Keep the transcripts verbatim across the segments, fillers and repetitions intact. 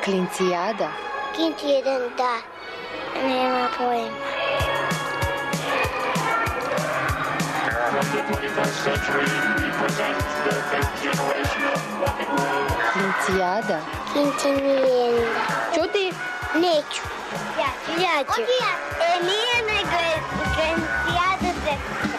Klincijada. Klinci jedan, da. Nema pojma. Klincijada. Klinci nije. Čuti? Neću. Ja ću. Ja ću. E, nije nego je Klincijada dvesta.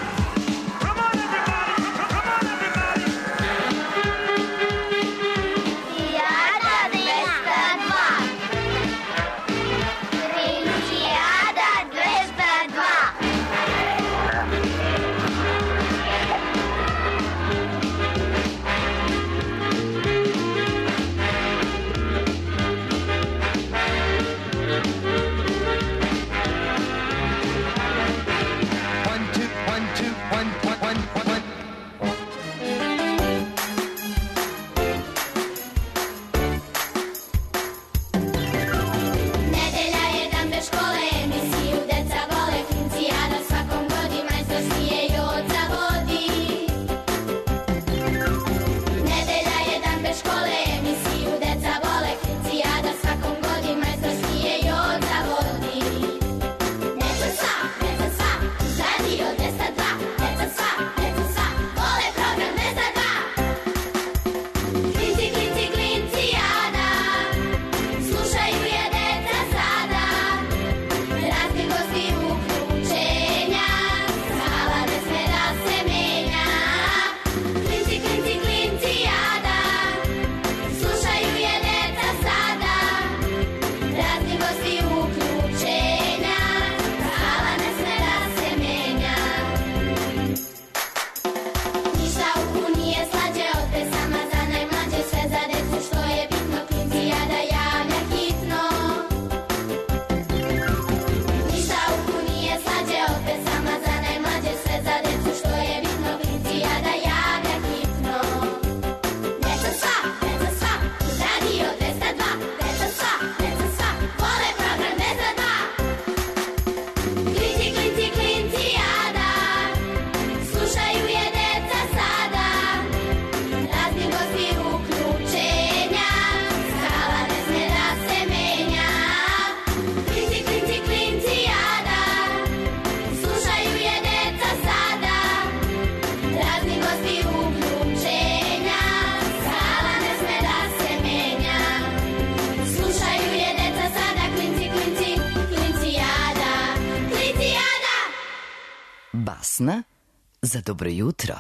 Basna za dobro jutro.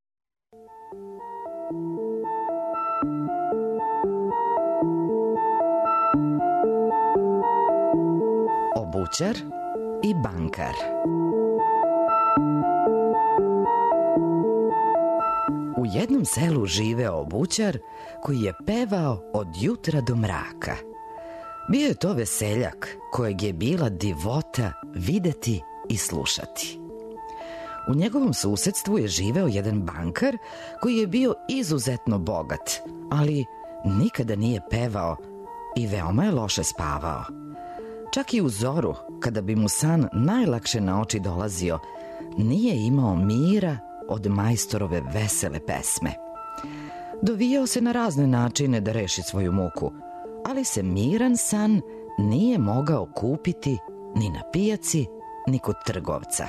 Obućar i bankar. U jednom selu živeo obućar koji je pevao od jutra do mraka. Bio je to veseljak kojeg je bila divota videti i slušati. U njegovom susedstvu je živeo jedan bankar koji je bio izuzetno bogat, ali nikada nije pevao i veoma je loše spavao. Čak i u zoru, kada bi mu san najlakše na oči dolazio, nije imao mira od majstorove vesele pesme. Dovijao se na razne načine da reši svoju muku, ali se miran san nije mogao kupiti ni na pijaci, ni kod trgovca.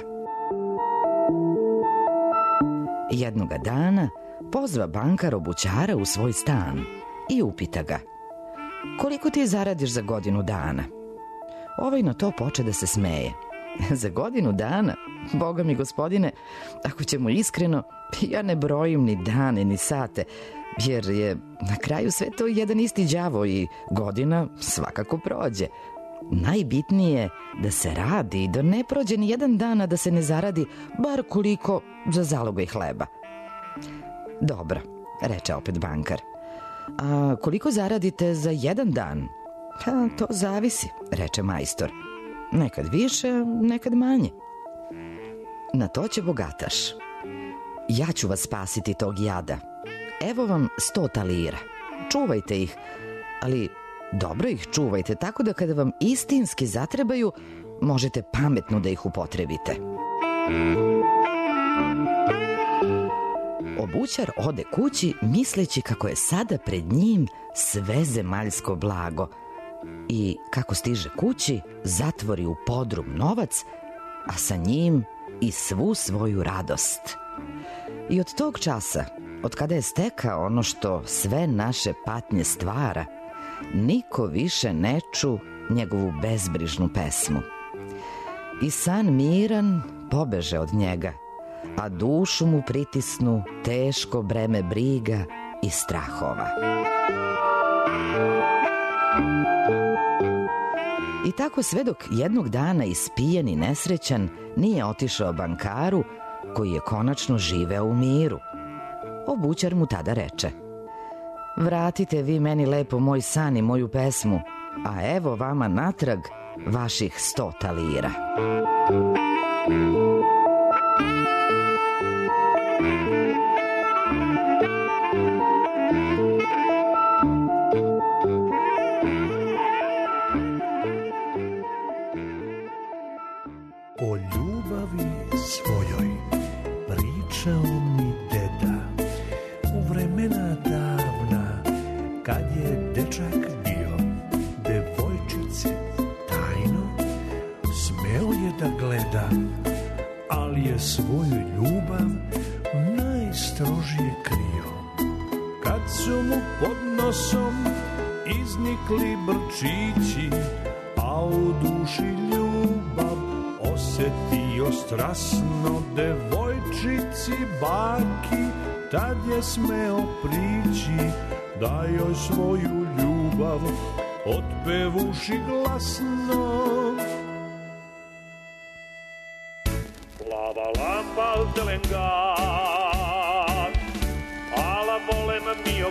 Jednoga dana pozva bankar obućara u svoj stan i upita ga: koliko ti zaradiš za godinu dana? Ovaj na to poče da se smeje. Za godinu dana? Boga mi, gospodine, ako ćemo iskreno, ja ne brojim ni dane ni sate, jer je na kraju sve to jedan isti đavo i godina svakako prođe. Najbitnije je da se radi i da ne prođe ni jedan dan, a da se ne zaradi bar koliko za zalogaj hleba. Dobro, reče opet bankar. A koliko zaradite za jedan dan? Pa, to zavisi, reče majstor. Nekad više, nekad manje. Na to će bogataš: ja ću vas spasiti tog jada. Evo vam sto talira. Čuvajte ih, ali dobro ih čuvajte, tako da kada vam istinski zatrebaju, možete pametno da ih upotrebite. obućar ode kući misleći kako je sada pred njim sve zemaljsko blago i kako stiže kući zatvori u podrum novac, a sa njim i svu svoju radost. I od tog časa, od kada je stekao ono što sve naše patnje stvara, niko više ne ču njegovu bezbrižnu pesmu. I san miran pobeže od njega, a dušu mu pritisnu teško breme briga i strahova. I tako sve dok jednog dana ispijen i nesrećan nije otišao bankaru, koji je konačno živeo u miru. Obućar mu tada reče: vratite vi meni lepo moj san i moju pesmu, a evo vama natrag vaših sto talira. O ljubavi svojoj pričao mi deda u vremena davna, kad je dečak bio devojčice tajno smeo je da gleda, ali je svoju ljubav najstrožije krio. Kad su mu pod nosom iznikli brčići, a u duši ljubav osetio strasno, devojčici baki tad je smeo prići, da joj svoju ljubav otpevuši glasno. Plava lampa zelen gas, ala volem mio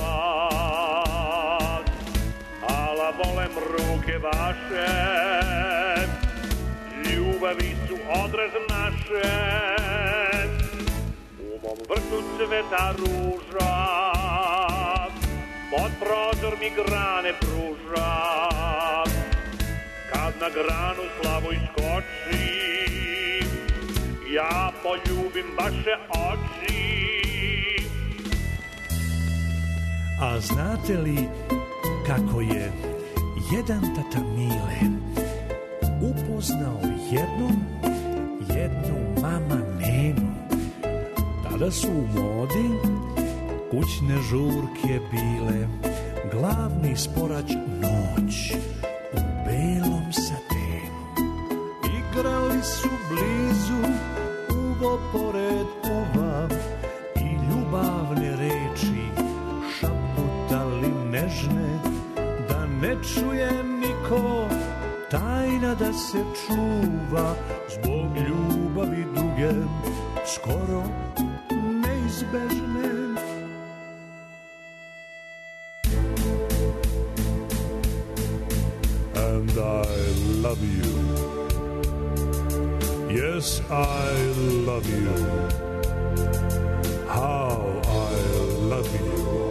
glas, ala volem ruke vaše, ljubavi su odraz naše. U mom vrtu cveta ruža, pod prozor mi grane pruža. Kad na granu slavu iskoči, ja poljubim vaše oči. A znate li kako je jedan tata Mile upoznao jednom jednu mama Nenu? Tada su u modi kućne žurke bile, glavni sporać noć u belom satenu. Igrali su blizu, uvo pored uva, i ljubavne reči šaputali nežne, da ne čuje niko, tajna da se čuva, zbog ljubavi duge, skoro neizbežne. And I love you. Yes, I love you. How I love you.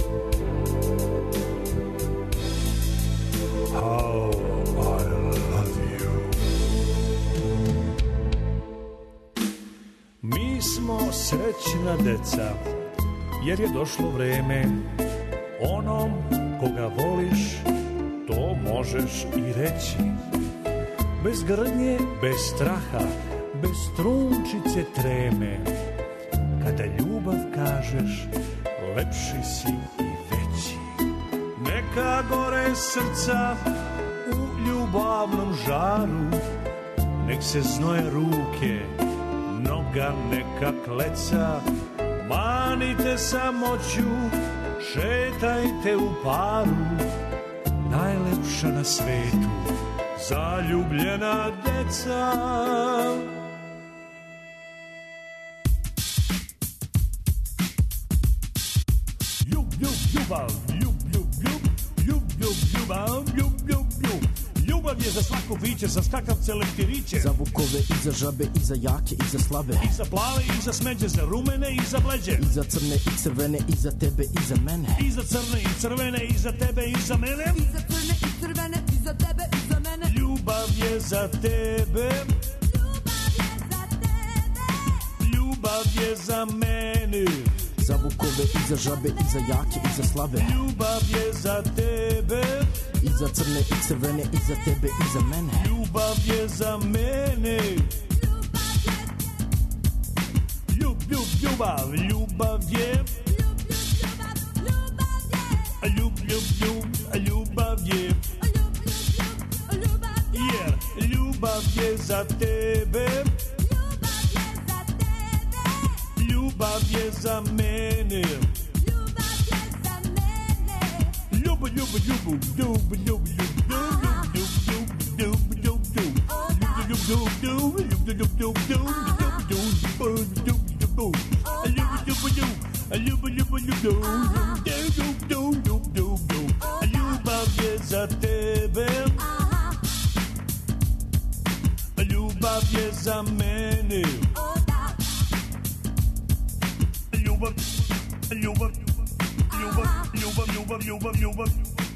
How I love you. Mi smo srećna deca, jer je došlo vreme, onom koga voliš to možeš i reći. Bez grdnje, bez straha, bez trunčice treme. Kada ljubav kažeš, lepši si i veći. Neka gore srca u ljubavnom žaru, nek se znoje ruke, noga neka kleca. Manite samoću, šetajte u paru, najlepša na svetu, zaljubljena deca. Ljub, ljub, ljubav, ljub, ljub, ljub, ljub, ljub, ljubav, ljub, ljub, ljub. Ljubav je za svako biće, za skakavce leptiriće, za vukove i za žabe i za jake i za slabe, i za plave i za smeđe, za rumene i za bleđe, i za crne i crvene i za tebe i za mene, i za crne i crvene i za tebe i za mene, i za crne i crvene i za tebe i za mene. Ljubav je za tebe, ljubav je za tebe, ljubav je za mene, Iza vukove, iza žabe, iza jake, iza slabe. Ljubav je za tebe, iza crne i crvene, iza tebe, iza mene. Ljubav je za mene. Ljub, ljub, ljubav, ljubav je. Ljub, ljub, ljub, ljubav je. Jer ljubav je za tebe, ljubav je za mene. Ljubav, ljubav, ljubav, ljubav, ljubav, ljubav je za tebe, ljubav je za mene. Ljubav, ljubav, ljubav, ljubav, ljubav, ljubav, ljubav.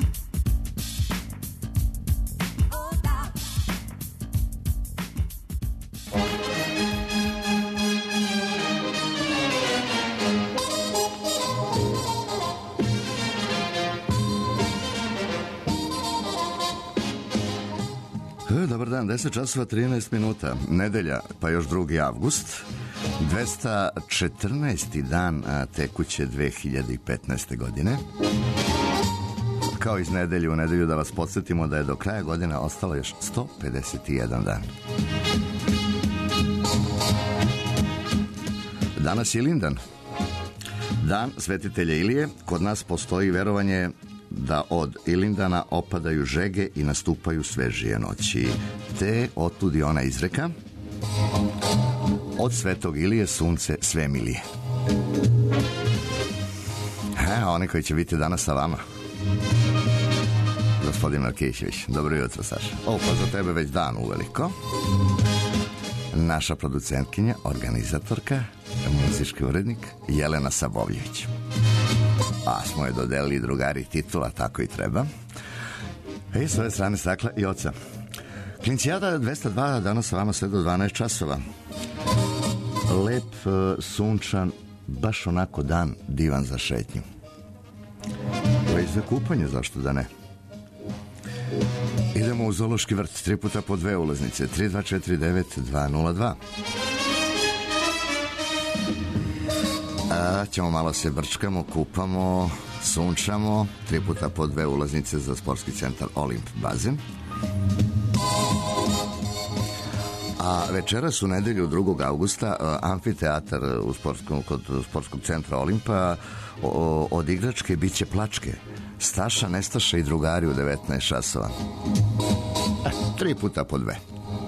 Dobar dan, deset časova trinaest minuta, nedelja, pa još drugi avgust, dvesta četrnaesti dan tekuće dve hiljade petnaeste. godine. Kao iz nedelju u nedelju da vas podsjetimo da je do kraja godine ostalo još sto pedeset jedan dan. Danas je Ilindan, dan svetitelja Ilije. Kod nas postoji verovanje da od Ilindana opadaju žege i nastupaju svežije noći. Te otudi ona izreka: od svetog Ilije sunce sve milije. E, oni koji će biti danas sa vama. Gospodin Markićević, dobro jutro, Saša. O, pa za tebe već dan uveliko. Naša producentkinja, organizatorka, muzički urednik Jelena Sabovljević. A smo je dodelili drugari titula, tako i treba. I s ove strane stakla i oca. Klincijada dvesta dva, danas sa vama sve do dvanaest časova. Lep, sunčan, baš onako dan divan za šetnju. Pa i za kupanje, zašto da ne? Idemo u Zoološki vrt, tri puta po dve ulaznice, tri dva četiri devet dva nula dva. A, ćemo malo se brčkamo, kupamo, sunčamo, tri puta po dve ulaznice za sportski centar Olimp bazen. A večeras u nedelju drugog avgusta amfiteatar u sportskom, kod sportskog centra Olimpa o, od igračke bit će plačke. Staša, Nestaša i drugari u devetnaest časova. E, tri puta po dve.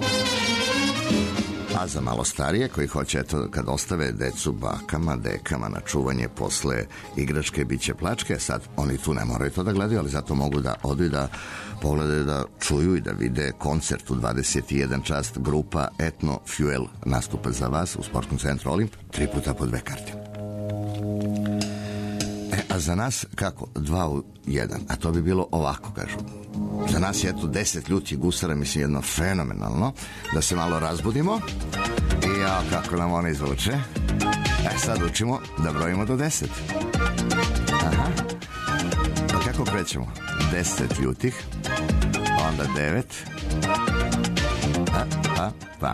A za malo starije koji hoće, eto, kad ostave decu bakama, dekama na čuvanje posle igračke bit će plačke, sad oni tu ne moraju to da gledaju, ali zato mogu da odu i da pogledaju, da čuju i da vide koncert u dvadeset jedan čas. Grupa Etno Fuel nastupa za vas u sportskom centru Olimp, tri puta po dve karte. E, a za nas, kako? Dva u jedan. A to bi bilo ovako, kažu. Za nas je eto deset ljutih gusara, mislim, jedno fenomenalno. Da se malo razbudimo. I ja, kako nam ona izvuče. E, sad učimo da brojimo do deset. Aha. Pa kako krećemo? Deset ljutih. Onda devet. Pa, pa, pa.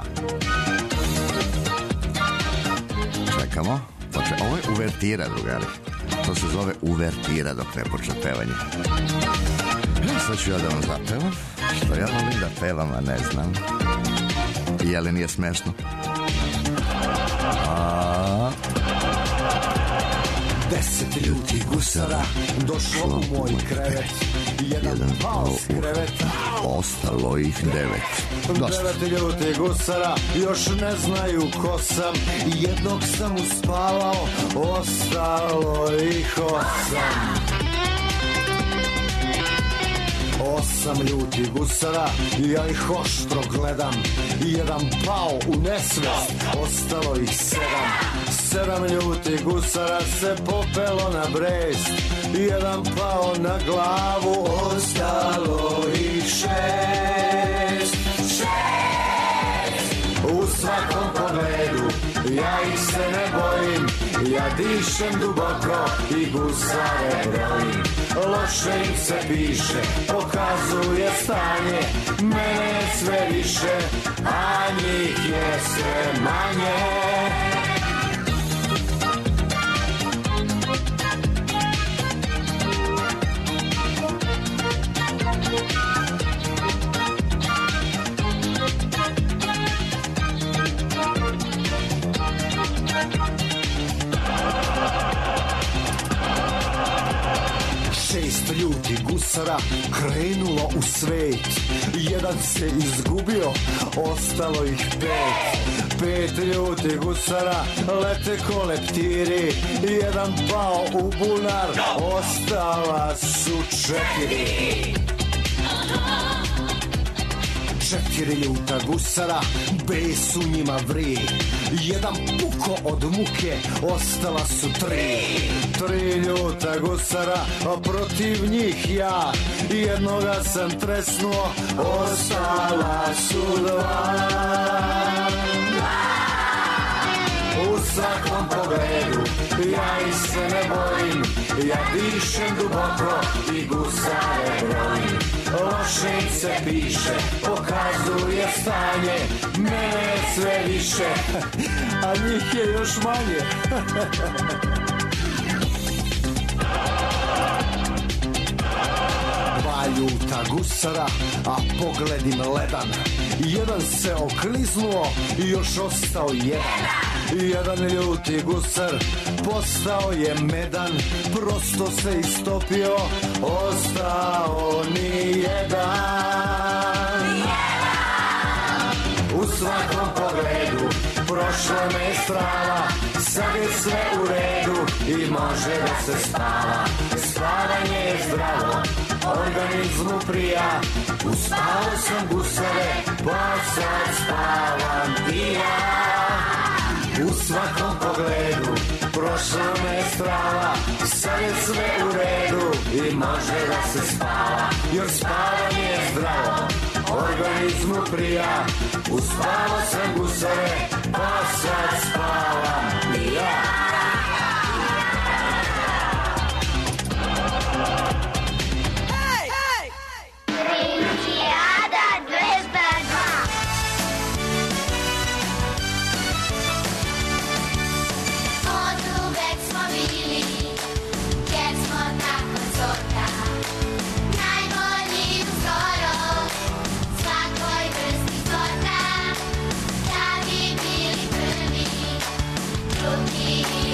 Čekamo. Poče... Ovo je uvertira, drugari. To se zove uvertira dok ne počne pevanje. Sad ću ja da vam zapevam. Što ja volim da pevam, a ne znam. Je li nije smešno? A... Deset ljutih gusara došlo u moj krevet. Jedan pao s kreveta, ostalo ih devet. Dosta. Devet ljutih gusara još ne znaju ko sam. Jednog sam uspavao, ostalo ih osam. Osam ljutih gusara, ja ih oštro gledam. Jedan pao u nesvest, ostalo ih sedam. Sedam ljutih gusara se popelo na brest. Jedan pao na glavu, ostalo ih šest. Šest! U svakom pogledu, ja ih se ne bojim. ja dišem duboko i gusare brojim. Loše im se piše, pokazuje stanje, mene je sve više, a njih je sve manje. Šest ljutih gusara krenulo u svet, jedan se izgubio, ostalo ih pet. Pet ljutih gusara lete ko leptiri, jedan pao u bunar, ostala su četiri. Četiri ljuta gusara, bes u njima vri, jedan puko od muke, ostala su tri. Tri ljuta gusara, a protiv njih ja, jednoga sam tresnuo, ostala su dva. U svakom pogledu ja ih se ne bojim, ja dišem duboko i gusare brojim. Loše im se piše, pokazuje stanje, mene je sve više, a njih je još manje. Dva ljuta gusara, a pogled im ledan, jedan se okliznuo i još ostao jedan. Jedan ljuti gusar postao je medan, prosto se istopio, ostao ni jedan. U svakom pogledu prošla me strava, sad je sve u redu i može da se spava. Spavanje je zdravo, organizmu prija, uspao sam gusare, pa sad spavam i ja. U svakom pogledu prošla me strava, sad je sve u redu i može da se spava. Jer spavanje je zdravo, organizmu prija, uspavao sam gusare, pa sad spavam i ja. Drugi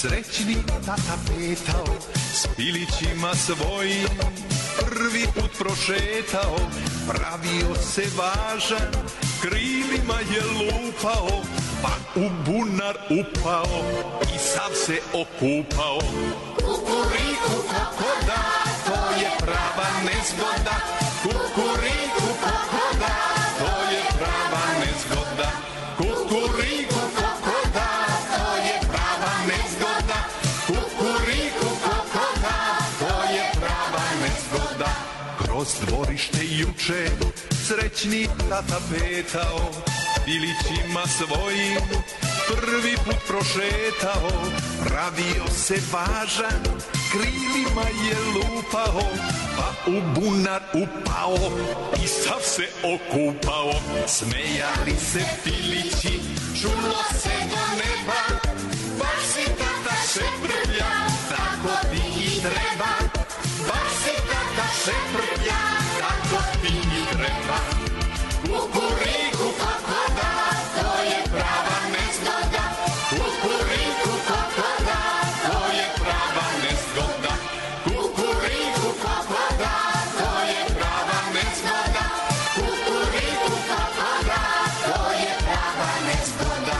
Srećni tata petao, s pilićima svojim, prvi put prošetao, pravio se važan, krilima je lupao, pa u bunar upao i sav se okupao. Kukuriku kako da, to je prava nezgoda, kukuriku kako da, to je prava nezgoda, kukuriku kako da, to je prava nezgoda, kukuriku kako da, to je prava nezgoda. Kroz dvorište juče srećni tata petao, pilićima svojim prvi put prošetao, pravio se važan, krilima je lupao, pa u bunar upao i sav se okupao. Smejali se pilići, čulo se do neba, baš si tata šeprlja, tako ti i treba, baš si tata šeprlja, tako ti i treba. Kukuriku kako da, to je prava nezgoda, kukuriku kako da, to je prava nezgoda, kukuriku kako da, to je prava nezgoda, kukuriku kako da, to je prava nezgoda.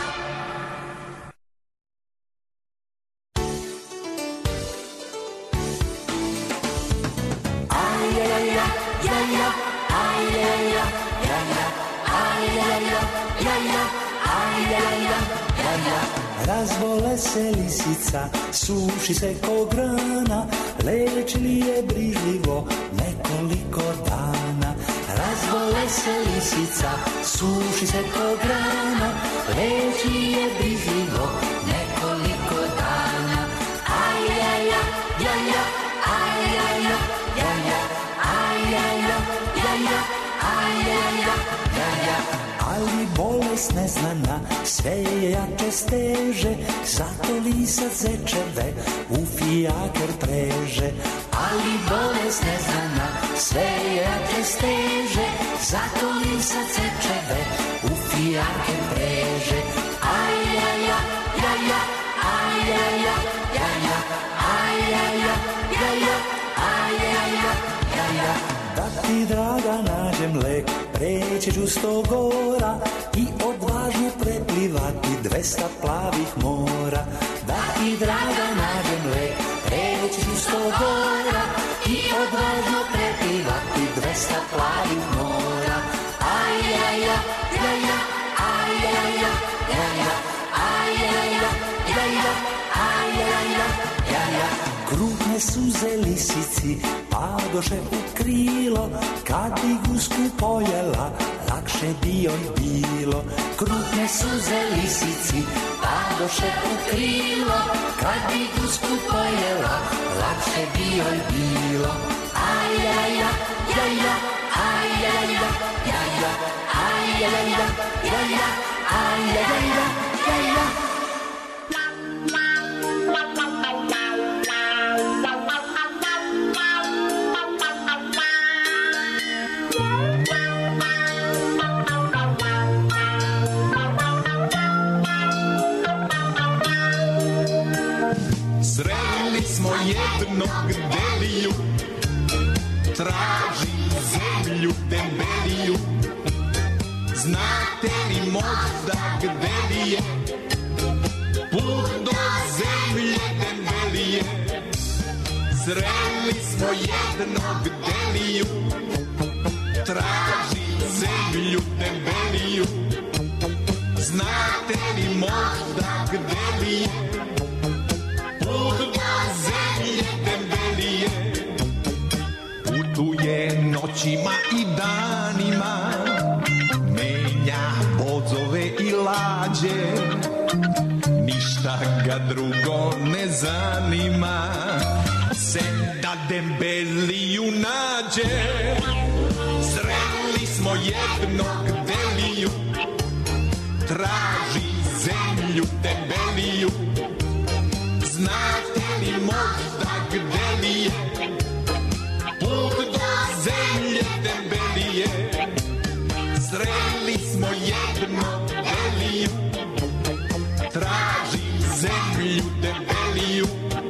Aj, ja, ja, ja, ja, aj, ja, ja, ja, ja. Aj, ja, ja, ja, ja, aj, ja, ja, ja, ja. Razbole se lisica, suši se ko grana, leči li je brižljivo nekoliko dana. Razbole se lisica, suši se ko grana, leči je brižljivo nekoliko dana. Aj, ja, ja, ja, ja, aj, ja, ja, ja, ja, aj, ja, ja, ja, ja, aj, ja, ja, ja, ja. Ali bolest neznana sve je jače steže, zato lisac zečeve u fijaker preže. Ali bolest neznana sve je jače steže, zato lisac zečeve u fijaker preže. Aj, ja, ja, ja, ja, aj, ja, ja, ja, ja, aj, ja, ja, ja, ja, aj, ja, ja, ja, ja. Da ti, draga, nađem lek, preći ću sto gora i odvažno preplivati dvesta plavih mora. Da ti, draga, nađem lek, preći ću sto gora i odvažno preplivati dvesta plavih mora. Aj, ja, ja, ja, ja, aj, ja, ja, ja, ja, aj, ja, ja, ja, ja, aj, ja, ja, ja, ja. Krupne suze lisici padoše u krilo, kad bi gusku pojela, lakše bi joj bilo. Krupne suze lisici padoše u krilo, kad bi gusku pojela, lakše bi joj bilo. Aj, ja, ja, ja, ja, aj, ja, ja, ja, ja, aj, ja, ja, ja, ja, aj, ja, ja, ja, ja. Sreli smo jednog deliju, traži zemlju dembeliju. Znate li možda gde li je put do zemlje dembelije? Sreli smo jednog deliju, traži zemlju dembeliju. Znate li možda gde li je put do zemlje dembelije? Putuje noćima i danima, menja vozove i lađe, ništa ga drugo ne zanima, sem da dembeliju nađe. Sreli smo jednog deliju, traži zemlju dembeliju. Znate li možda gde li je put do zemlje dembelije? Sreli smo jednog deliju, traži zemlju dembeliju. Debeliju.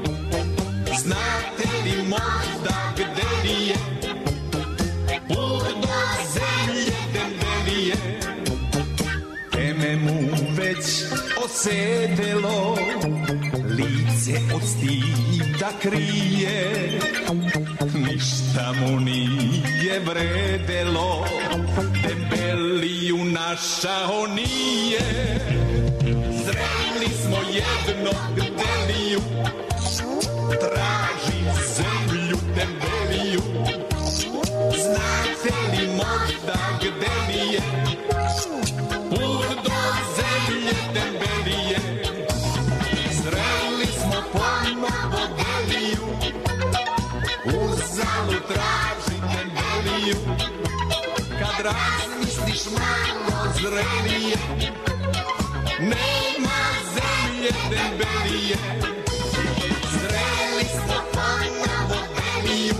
Znate li možda gde li je put do zemlje Debelije? Teme mu već osedelo, lice od stida krije, ništa mu nije vredelo, Debeliju našao nije. Zreli smo jednog Deliju, traži zemlju Debeliju. Znate li možda gde li je put do zemlje Debelije? Zreli smo ponovo Deliju, uzalu traži Debeliju. Kad razmisliš malo zrelije, nema zemlje Debelije. Zreli smo ponovo Deliju,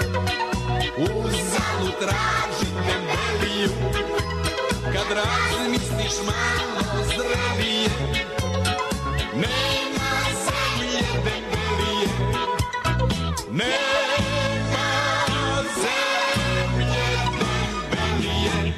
uzalu traži Debeliju. Kad razmisliš malo zrelije, nema zemlje Debelije. Nema zemlje Debelije.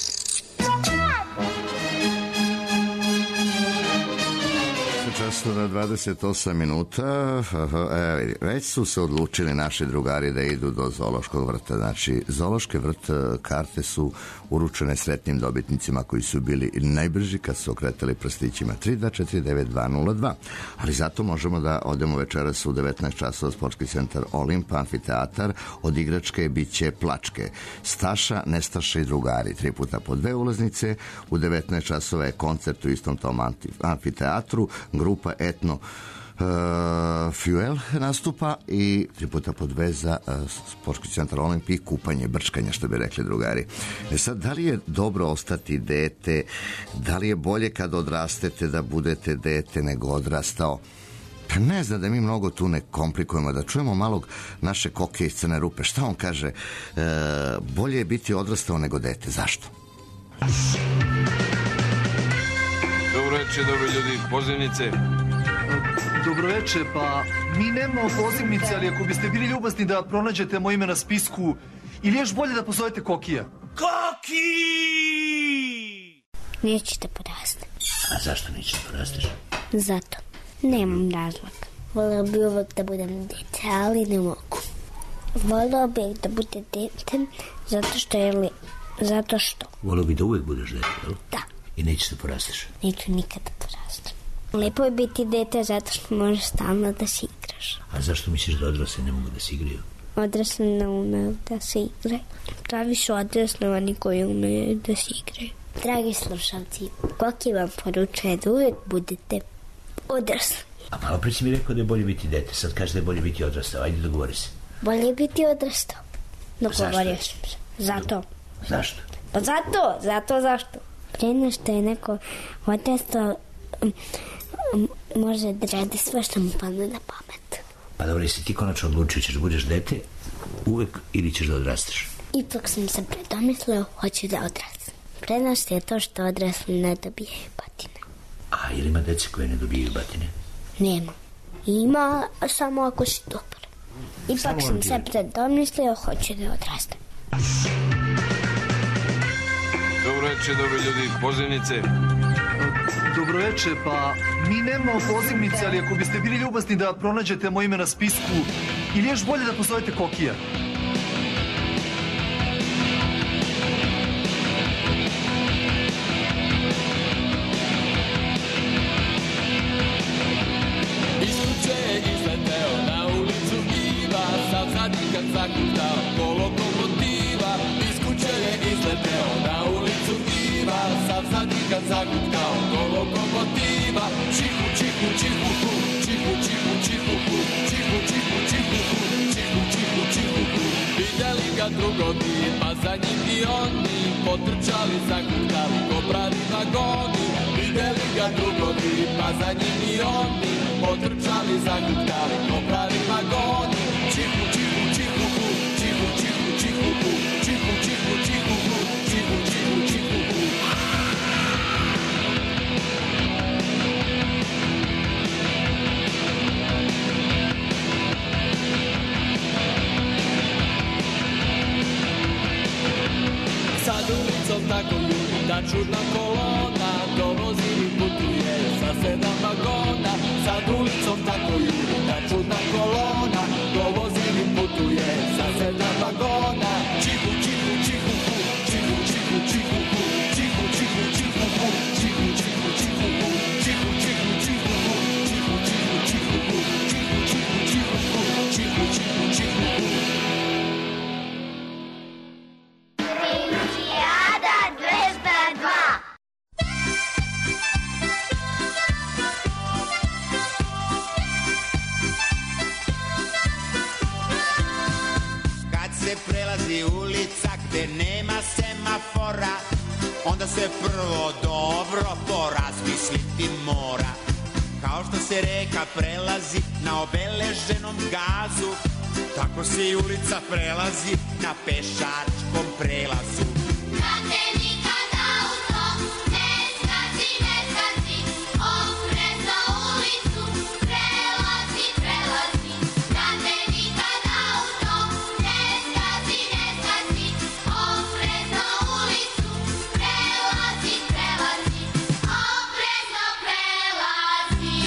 Času na dvadeset osam minuta, e, vidi, već su se odlučili naši drugari da idu do Zoološkog vrta. Znači, Zoološki vrt karte su uručene sretnim dobitnicima koji su bili najbrži kad su okretali prstićima. Tri dva četiri devet dva nula dva. Ali zato možemo da odemo večeras u devetnaest časova sportski centar Olimp, amfiteatar, od igračke biće plačke. Staša, Nestaša i drugari. Tri puta po dve ulaznice. U devetnaest časova je koncert u istom tom amfiteatru. Grupa Etno uh, Fuel nastupa i tri puta po dve za uh, sportski centar Olimp i kupanje, brčkanje, što bi rekli drugari. E sad, da li je dobro ostati dete? Da li je bolje kad odrastete da budete dete nego odrastao? Pa ne znam, da mi mnogo tu ne komplikujemo, da čujemo malog naše koke iz Crne Rupe. Šta on kaže? E, bolje je biti odrastao nego dete. Zašto? Dobro večer, dobro ljudi, pozivnice. Dobro večer, pa mi nemamo pozivnice, ali ako biste bili ljubazni da pronađete moje ime na spisku, ili još bolje da pozovete Kokija. Koki! Nećete porasti. A zašto nećete porasteš? Zato. Nemam razloga. Volio bi uvek da budem dete, ali ne mogu. Volio bih da bude dete zato što je li... Zato što... Volio bi da uvek budeš dete, jel? Da. I nećeš da porasteš? Neću nikada porasti. Lepo je biti dete zato što možeš stalno da se igraš. A zašto misliš da odrasli ne mogu da se igraju? Odrasli ne umeju da se igraju. Pravi su odrasli oni koji umeju da se igraju. Dragi slušalci, Koki vam poručuje da uvek budete odrasli. A malo prije si mi rekao da je bolje biti dete, sad kaže da je bolje biti odrastao. Ajde, dogovori se. Bolje je biti odrastao. Dogovorio sam se. Zato. Zašto? Pa zato, zato zašto. Prije što je neko odrastao, može da radi sve što mu padne na pamet. Pa dobro, jesi ti konačno odlučio, ćeš da budeš dete uvek ili ćeš da odrasteš? Ipak sam se predomislio, hoću da odrastam. Prednost je to što odrasli ne dobijaju batine. A ili ima dece koje ne dobijaju batine? Nema. Ima samo ako si dobar. Ipak samo sam se predomislio, hoću da odrastam. Dobro večer, dobro ljudi, pozivnice. Dobro večer, pa mi nemamo pozivnice, ali ako biste bili ljubazni da pronađete moje ime na spisku, ili još bolje da pozovete Kokija. Iskuće je izleteo na ulicu Iva, sad zadnji kad zakutao kolo lokomotiva. Iskuće je izleteo na ulicu Iva, sad zadnji kad zakutkao kolo lokomotiva. Čihu, čihu, čihu, hu, čihu, čihu, čihu, hu, čihu, čihu, čihu, hu, čihu, čihu, čihu, hu. Videli ga drugovi, pa za njim i oni potrčali, zakutkali ko pravi vagoni. Videli ga drugovi, pa za njim i oni potrčali, zakutkali ko pravi vagoni. Čihu, čihu, čihu, hu, čihu, čihu, čihu, hu, čihu, čihu, čihu, hu, čihu, čihu, čihu, hu. tako juri, ta čudna kolona dovozi i putuje sa sedam vagona. Sad ulicom tako juri, ta čudna kolona dovozi i putuje sa sedam vagona. Čihu, čihu, čihu, hu, čihu, čihu, čihu, hu, čihu, čihu, čihu, hu, čihu, čihu, čihu, hu, čihu, čihu, čihu, hu, čihu, čihu, čihu, hu, čihu, čihu, čihu, hu, čihu, čihu, čihu, hu. Prelazi ulica gde nema semafora, onda se prvo dobro porazmisliti mora. Kao što se reka prelazi na obeleženom gazu, tako se i ulica prelazi na pešačkom prelazu. Znate nikad auto, ne skazi, ne skazi, oprezno ulicu, prelazi, prelazi. Znate nikad auto, ne skazi, ne skazi, oprezno ulicu, prelazi, prelazi, oprezno prelazi.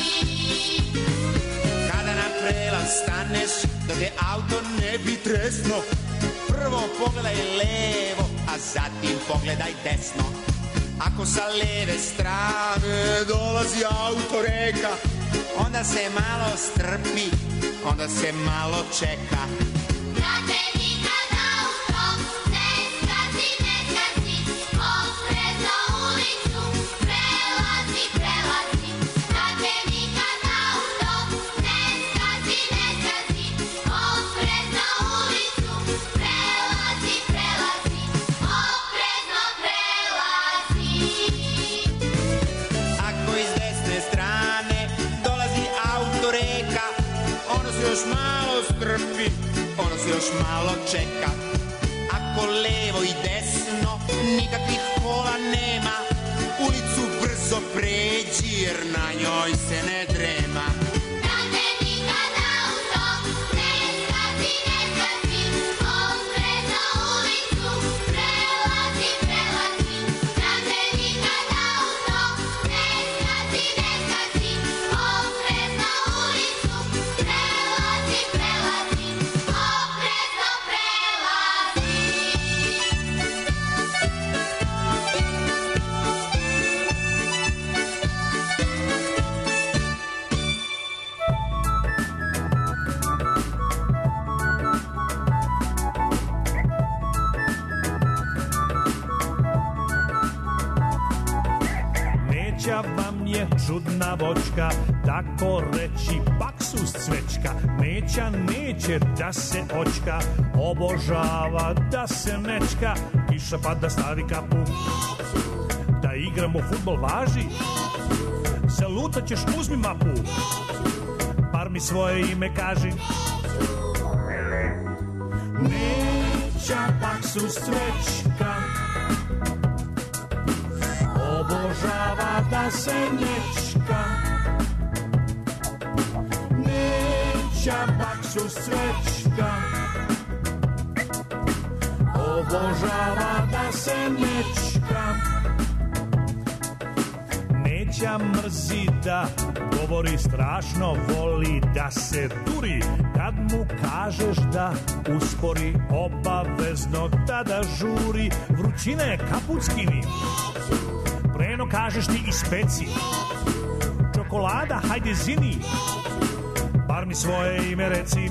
Kada na prelaz staneš, da te auto ne bi tresno, prvo pogledaj levo, a zatim pogledaj desno. Ako sa leve strane dolazi auto reka, onda se malo strpi, onda se malo čeka. Znate nikad auto, ne skazi, ne skazi, oprezno ulicu, prelazi, prelazi. Znate nikad auto, ne skazi, ne skazi, oprezno ulicu, prelazi, prelazi, oprezno prelazi. Ako iz desne strane dolazi auto reka, onda se još malo strpi, onda se još malo čeka. Ako levo i desno nikakvih kola nema, ulicu brzo pređi jer na njoj se ne drema. Znate nikad auto, ne skazi, ne skazi, oprezno ulicu, prelazi, prelazi. Znate nikad auto, ne skazi, ne skazi, oprezno ulicu, prelazi, prelazi, oprezno prelazi. Neća vam je čudna voćka, tako reći baksus cvećka. Neća neće da se očka, obožava da se mečka. Kiša pada stavi kapu, da igramo fudbal važi. Zalutat ćeš, uzmi mapu, bar mi svoje ime kaži. Neća baksus cvećka, obožava da se nječka. Neća baksus cvećka, obožava da se nječka. Neća mrzi da govori, strašno voli da se duri. Kad mu kažeš da uspori, obavezno tada žuri. Vrućina je kaput skini, preno kažeš ti ispeci. Čokolada, hajde zini, bar mi svoje ime reci.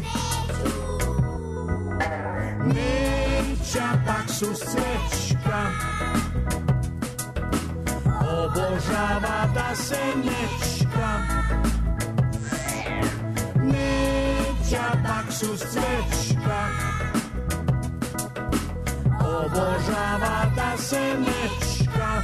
Neća baksus cvećka, obožava da se nječka. Neća baksus cvećka, obožava da se nječka.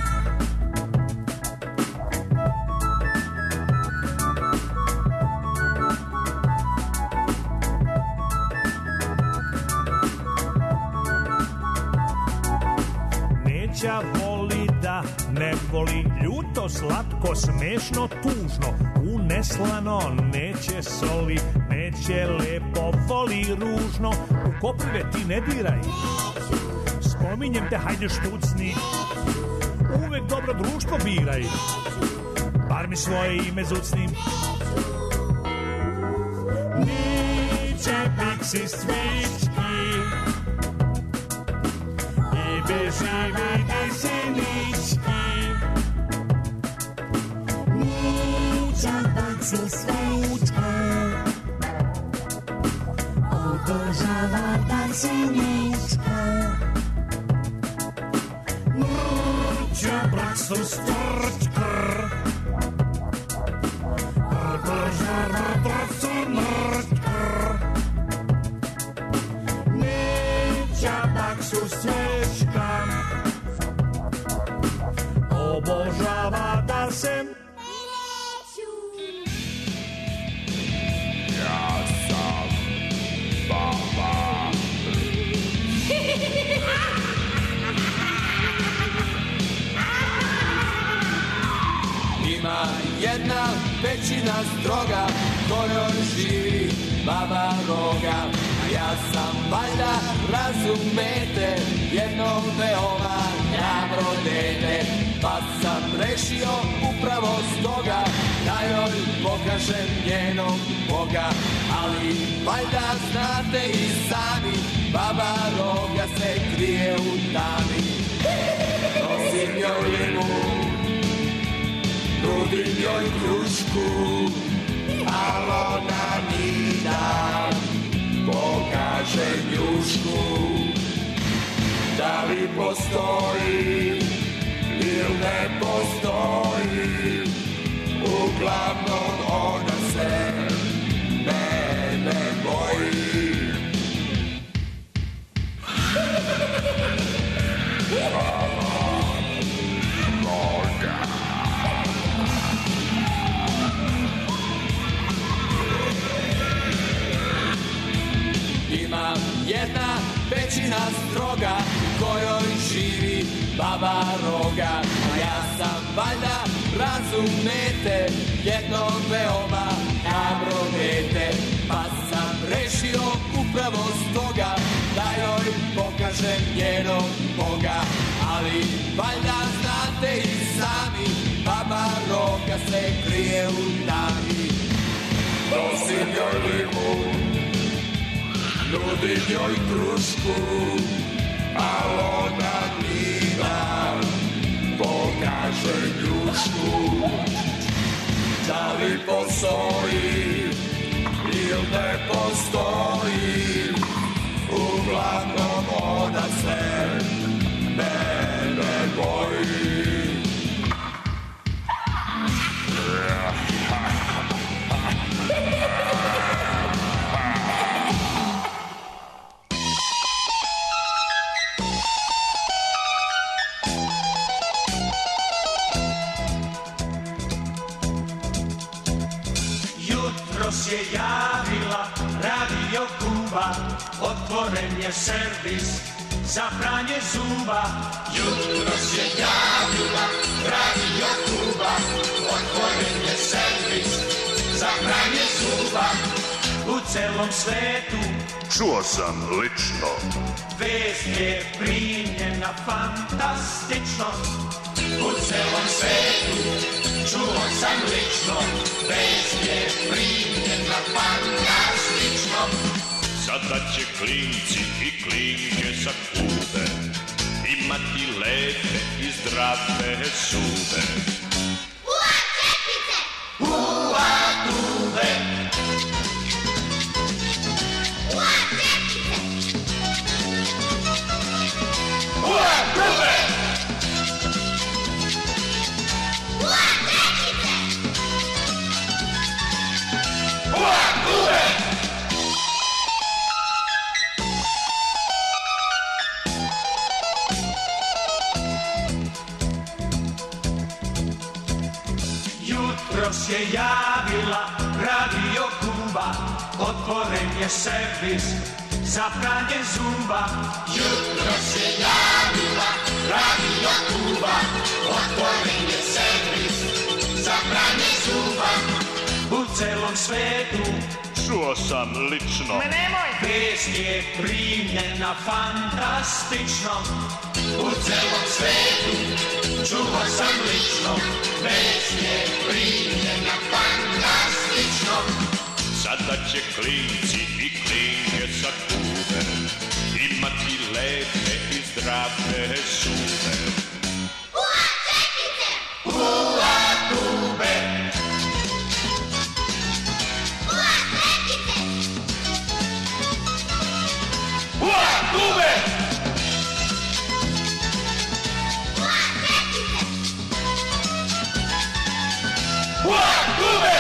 Neća voli da ne voli, ljuto, slatko, smešno, tužno, uneslano, neće soli, neće lepo, voli ružno. U koprive ti ne diraj, spominjem te, hajde štucni. Uvek dobro društvo biraj, bar mi svoje ime zucni. Niće piksi svički i beži vidi sinički. Niće piksi svički obožava dansinička. Niće braksu strčkr obožava dansinička. Niće braksu svečka obožava da se Ima jedna pećina stroga kojoj živi baba Roga. A ja sam valjda, razumete, jedno veoma hrabro dete. Pa sam rešio upravo stoga da joj pokažem njenog Boga. Ali valjda znate i sami, baba Roga se krije u tami. Nosim joj limun, nudim joj krušku, al ona mi da pokaže njušku. Da li postoji ili ne postoji, uglavnom ona se mene boji. Ima jedna pećina stroga u kojoj živi baba Roga. A ja sam valjda, razumete, jedno veoma hrabro dete. Pa sam rešio upravo stoga da joj pokažem njenog Boga. Ali valjda znate i sami, baba Roga se krije u tami. Nosim joj limun, nudim joj krušku, al ona mi da pokaže njušku. Da li postoji ili ne postoji, uglavnom ona se mene boji. Jutros je javila Radio Kuba, otvoren je servis za pranje zuba. Jutros je javila Radio Kuba, otvoren je servis za pranje zuba. U celom svetu čuo sam lično, vest je primljena fantastično. U celom svetu čuo sam lično, vest je primljena fantastično. sada će klinci i klinke sa Kube imati lepe i zdrave sube. Ua čepice! Ua dube! Ua čepice! Ua dube! Ua čepice! Ua dube! Jutros je javila Radio Kuba, otvoren je servis za pranje zuba. Jutros je javila Radio Kuba, otvoren je servis za pranje zuba. U celom svetu čuo sam lično. Ma nemoj! Vest je primljena fantastično, u celom svetu čuo sam lično. Vest je primljena fantastično. Sada će klinci i klinke sa Kube imati lepe i zdrave zube. Ua, čekajte! Ua, Kube! Ua, čekajte! Ua, Kube! Ua, čekajte! Ua, Kube!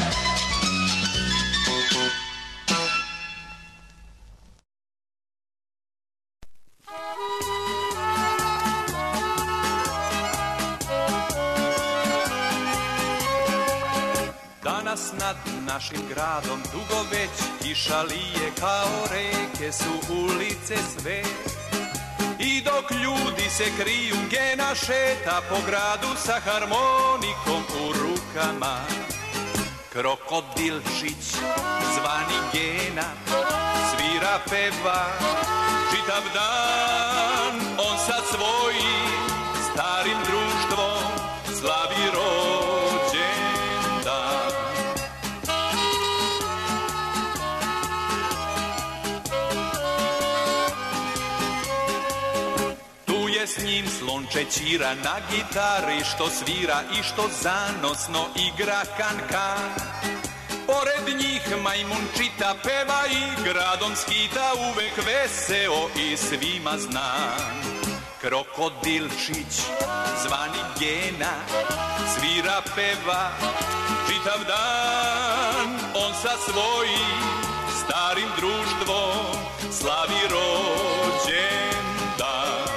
Danas nad našim gradom dugo već kiša lije, kao reke su ulice sve. I dok ljudi se kriju, Gena šeta po gradu sa harmonikom u rukama. Krokodilčić, zvani Gena, svira, peva čitav dan. On sa svojim starim društvom slavi rođendan. Tu je s njim Slonče Ćira na gitari, što svira i što zanosno igra kan-kan. Pored njih majmunčita peva i gradom skita, uvek veseo i svima znan. Krokodilčić, zvani Gena, svira, peva čitav dan. On sa svojim starim društvom slavi rođendan.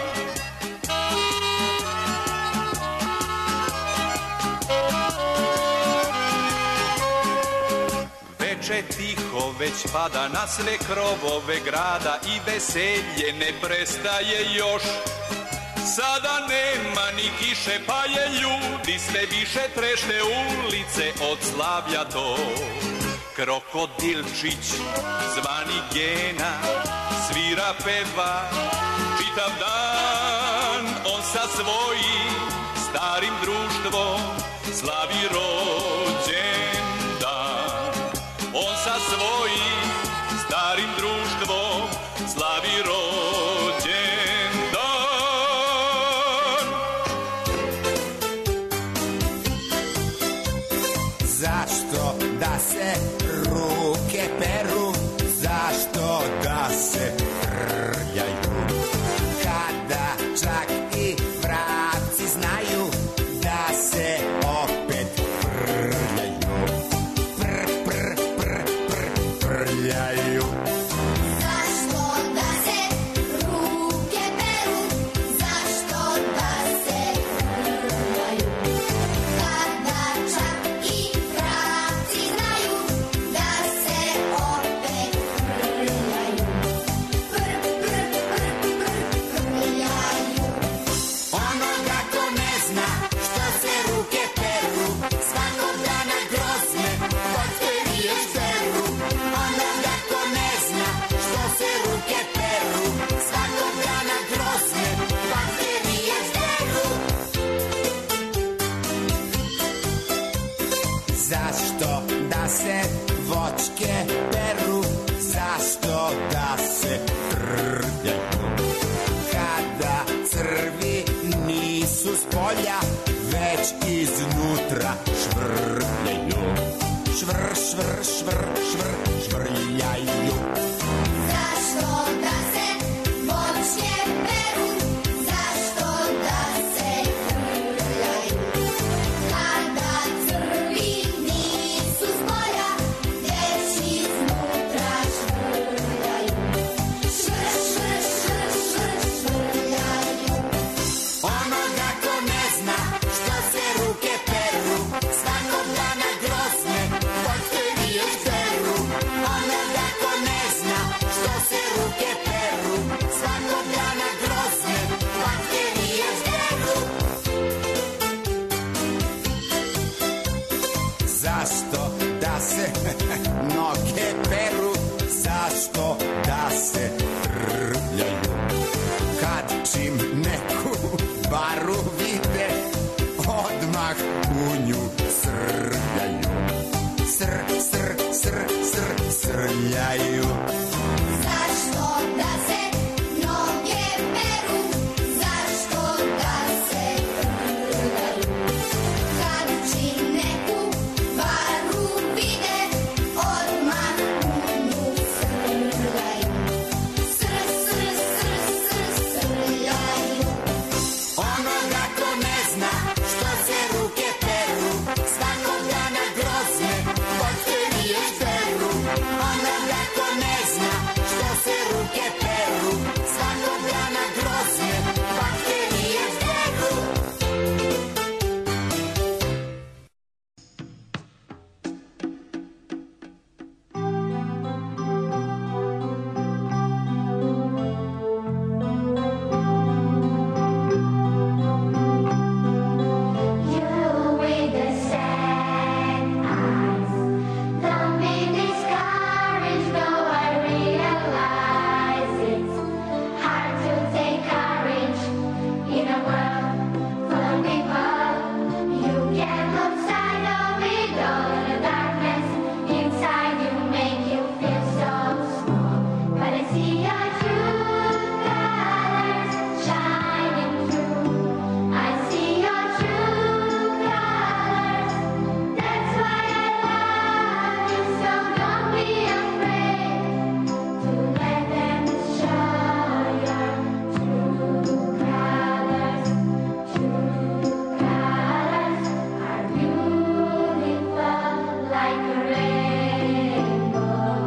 Veče tiho već pada na sve krovove grada i veselje ne prestaje još. Sada nema ni kiše, pa je ljudi sve više trešte ulice od slavlja do. Krokodilčić, zvani Gena, svira, peva čitav dan. On sa svojim starim društvom slavi rođendan. On sa svojim starim društvom slavi rođendan. Zašto da se ruke peru, zašto da se prljaju, kada čak i vrapci znaju da se opet prljaju. Pr, pr, pr, pr, prljaju. Zašto da se ruke peru, zašto da se prljaju, kada čak i vrapci znaju da se opet prljaju. Pr, pr, pr, pr, prljaju. Onoga ko ne zna što se ruke peru, svakog dana grozne bakterije žderu. Onoga ko ne zna što se ruke peru, svakog dana grozne bakterije žderu. Zašto da se voćke peru, zašto da se prljaju, kada crvi nisu s polja, već iznutra švrljaju. Švr, švr, švr, švr, švrljaju. Zašto da se voćke peru, zašto da se prljaju, kada crvi nisu s polja, već iznutra zašto da se trljaju. Kad čim neku baru vide, odmah u nju srljaju. Sr, sr, sr, sr, srljaju. Zašto da se noge peru, zašto da se trljaju. Kad čim neku baru vide, odmah u nju srljaju. Sr, sr, sr, sr, srljaju. Onoga ko ne zna što se ruke peru, svakog dana grozne bakterije žderu. Onoga ko ne zna što se ruke peru, svakog dana grozne bakterije žderu. You with the sad eyes, don't be discouraged, though I realize it's hard to take courage in a world full of people. You can't look side of it all, the darkness inside you make you feel so small. But I see your true colors shining through. I see your true colors. That's why I love you so. Don't be afraid to let them show your true colors. True colors are beautiful like a rainbow.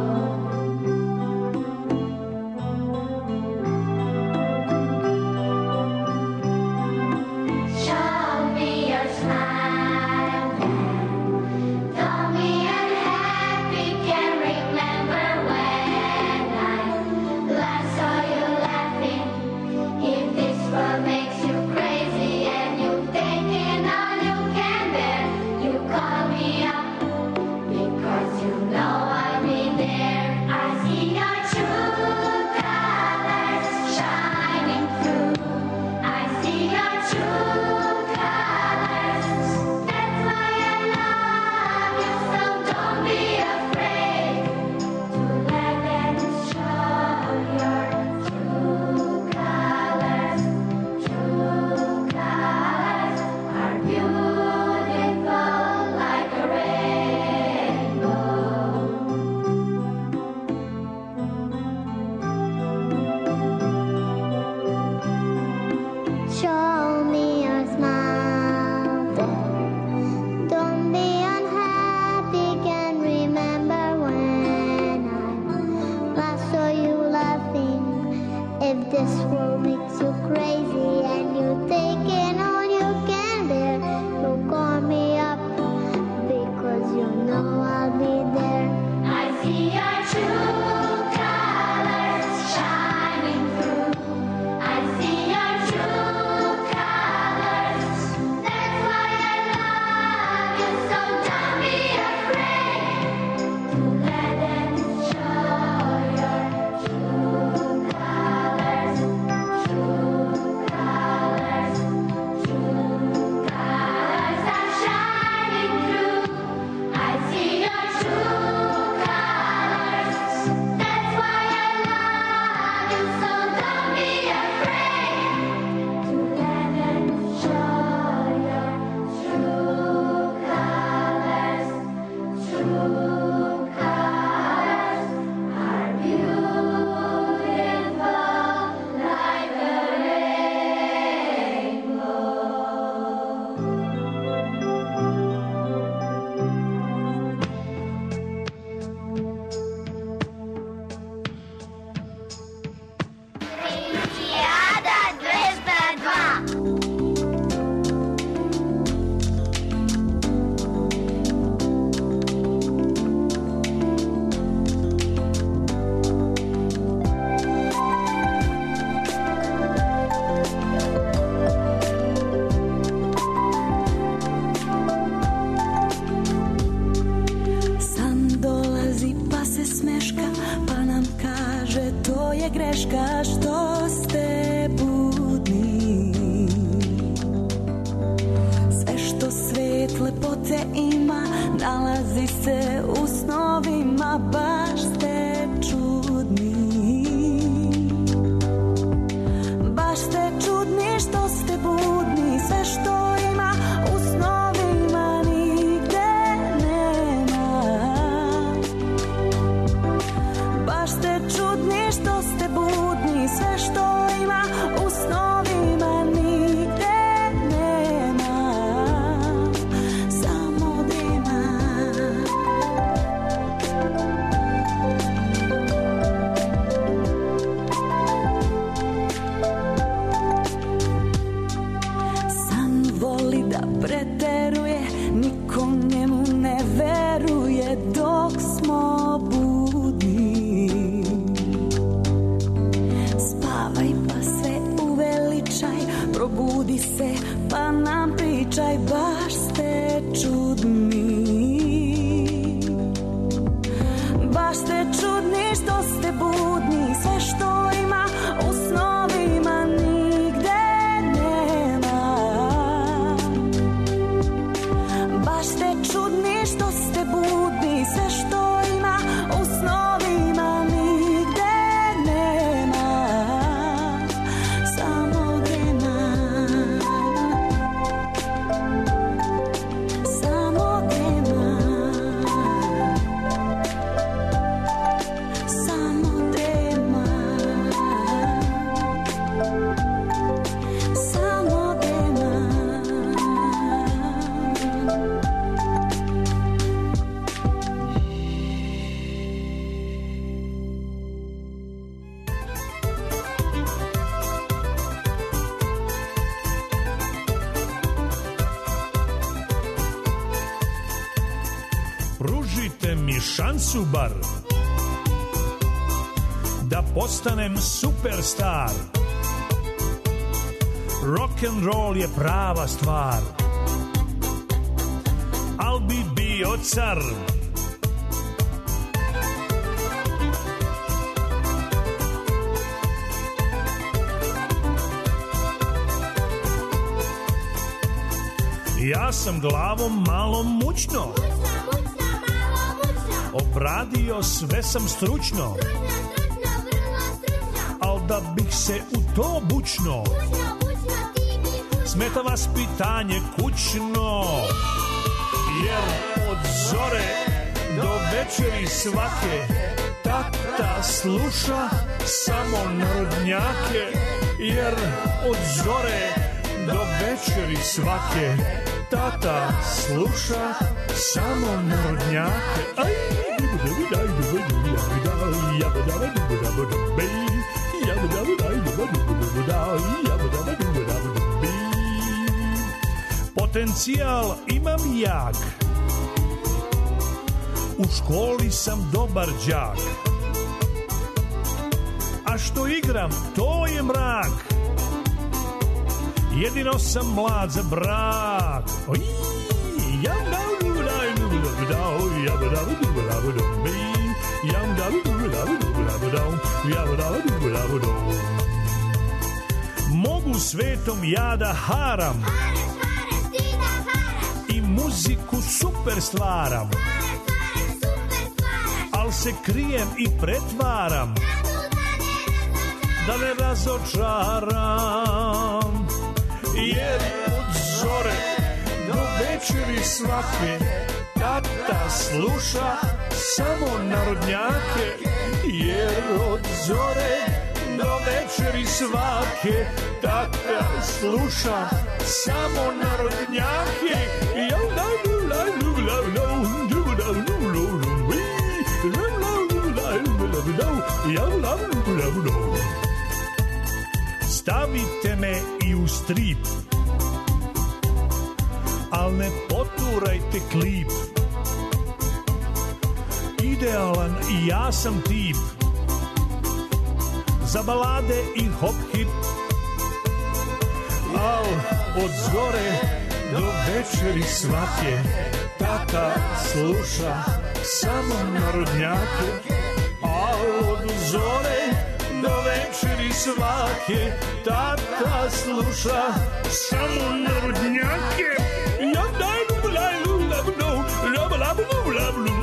Show me your smile then. Tell me I'm happy, can remember when I last saw you laughing. If this world makes you crazy and you taking all you can bear, you call me up because you know I'll be there. I see your true colors shining through. I see your true colors. That's why I love you so. Don't be afraid to let them show your true colors. True colors are beautiful like a rainbow. Show me your smile then. Don't be unhappy, can remember when I last saw you laughing. If this world makes you crazy and you taking all you can bear, you call me up because you know I'll be there. I see your true colors shining through. I see your true colors. That's why I love you so. Don't be afraid to let them show your true colors. True colors. True colors are shining through. I see your true colors. That's why I love you so. Don't be afraid to let them show your true colors. True colors are beautiful like a rainbow. Olimpiada dvesta dva. San dolazi pa se smeška, pa nam kaže kaže to je greška što ste budni. Sve što svet lepote ima nalazi se u snovima, baš ste čudni. Baš ste čudni što ste budni, sve što ima u snovima nigde nema. Baš ste čudni što ste budni, sve što ima u snovima nigde nema. Samo dima. San voli da preteruje, niko njemu ne veruje dok smo budni. Spavaj pa sve uveličaj, probudi se pa nam pričaj, baš ste čudni. Baš ste čudni što ste budni, sve što ima u snovima nigde nema. Baš ste čudni što ste budni, sve što ima u snovima nigde nema. Samo dema. Samo dema. Samo dema. Samo dema. Pružite mi šansu bar da postanem superstar. Rock'n'roll je prava stvar, al bi bio car. Ja sam glavom malo mučno, obradio sve sam stručno, al da bih se u to bučno, smeta vas pitanje kućno, jer od zore do večeri svake tata sluša samo narodnjake, jer od zore do večeri svake tata sluša samo narodnjake. Aj, potencijal imam jak, u školi sam dobar đak, a što igram to je mrak, jedino sam mlad za brak. Oj, jam da du da du da da jam da du da da da jam da du da da da jam da du da da da. Mogu svetom ja da haram, i muziku super stvaram, al se krijem i pretvaram da ne razočaram, jer od zore do večeri svake tata sluša samo narodnjake, jer od zore do večeri svake tata sluša samo narodnjake. Stavite me i u strip, al ne poturajte klip. Idealan i ja sam tip za balade i hop hip, al od zore do večeri svake tata sluša samo narodnjake, al od zore narodnjake, tata sluša samo narodnjake. Ja dajnu blajnu labnu, labalabnu labnu.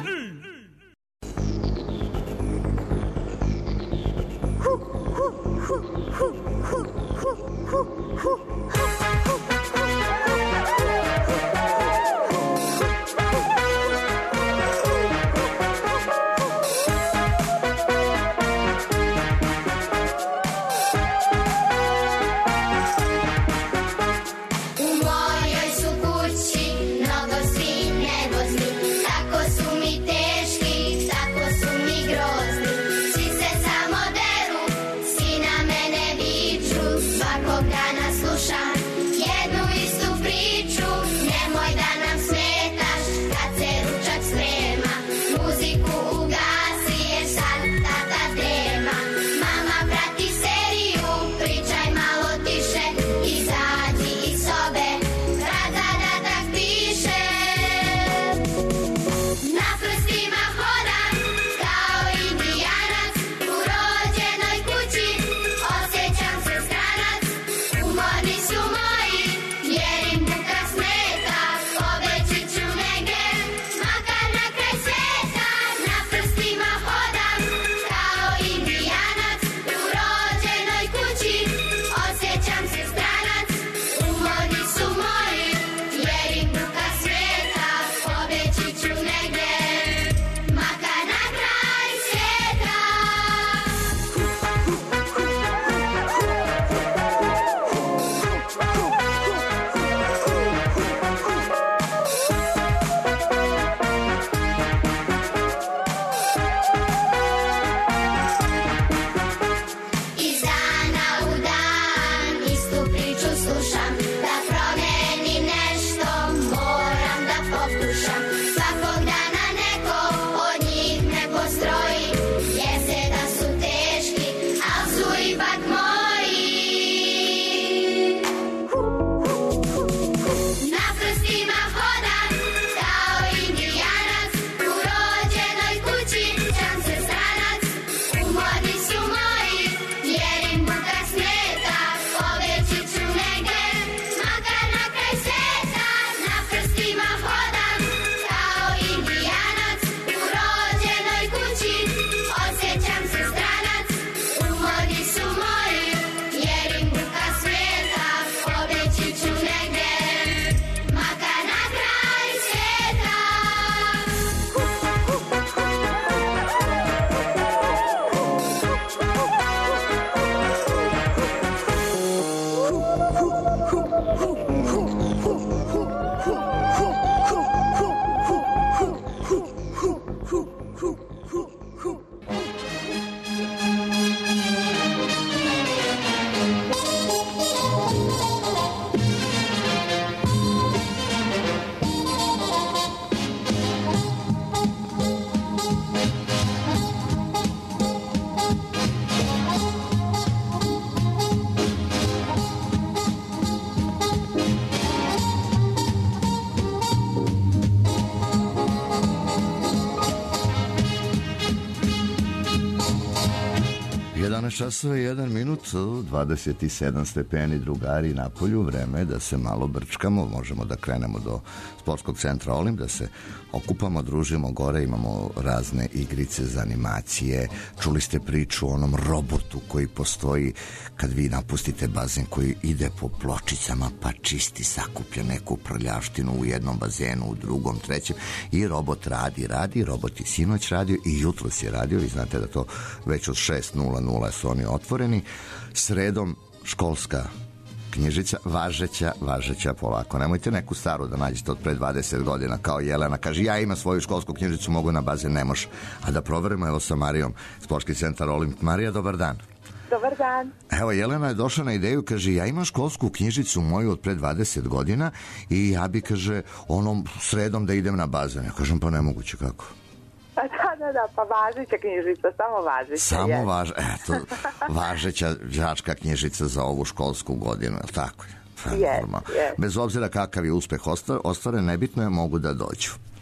jedanaest časova i jedan minut, dvadeset sedam stepeni, drugari na polju, vreme je da se malo brčkamo, možemo da krenemo do sportskog centra Olimp, da se okupamo, družimo gore, imamo razne igrice za animacije, čuli ste priču o onom robotu koji postoji kad vi napustite bazen koji ide po pločicama pa čisti, sakuplja neku prljaštinu u jednom bazenu, u drugom, trećem i robot radi, radi, robot je sinoć radio i jutros je radio, vi znate da to već od šest nula nula su oni otvoreni, sredom školska knjižica, važeća, važeća polako. Nemojte neku staru da nađete od pre dvadeset godina kao Jelena. Kaže, ja imam svoju školsku knjižicu, mogu na bazen, ne može. A da proverimo, evo sa Marijom, Sportski centar Olimp. Marija, dobar dan. Dobar dan. Evo, Jelena je došla na ideju, kaže, ja imam školsku knjižicu moju od pre dvadeset godina i ja bi, kaže, onom sredom da idem na bazen. Ja kažem, pa nemoguće, kako? Da, da, da, pa važeća knjižica, samo važeća. Samo važ, eto, važeća đačka knjižica za ovu školsku godinu, je li tako? Yes, yes. Bez obzira kakav je uspeh ostvaren, nebitno je mogu da dođu. Tako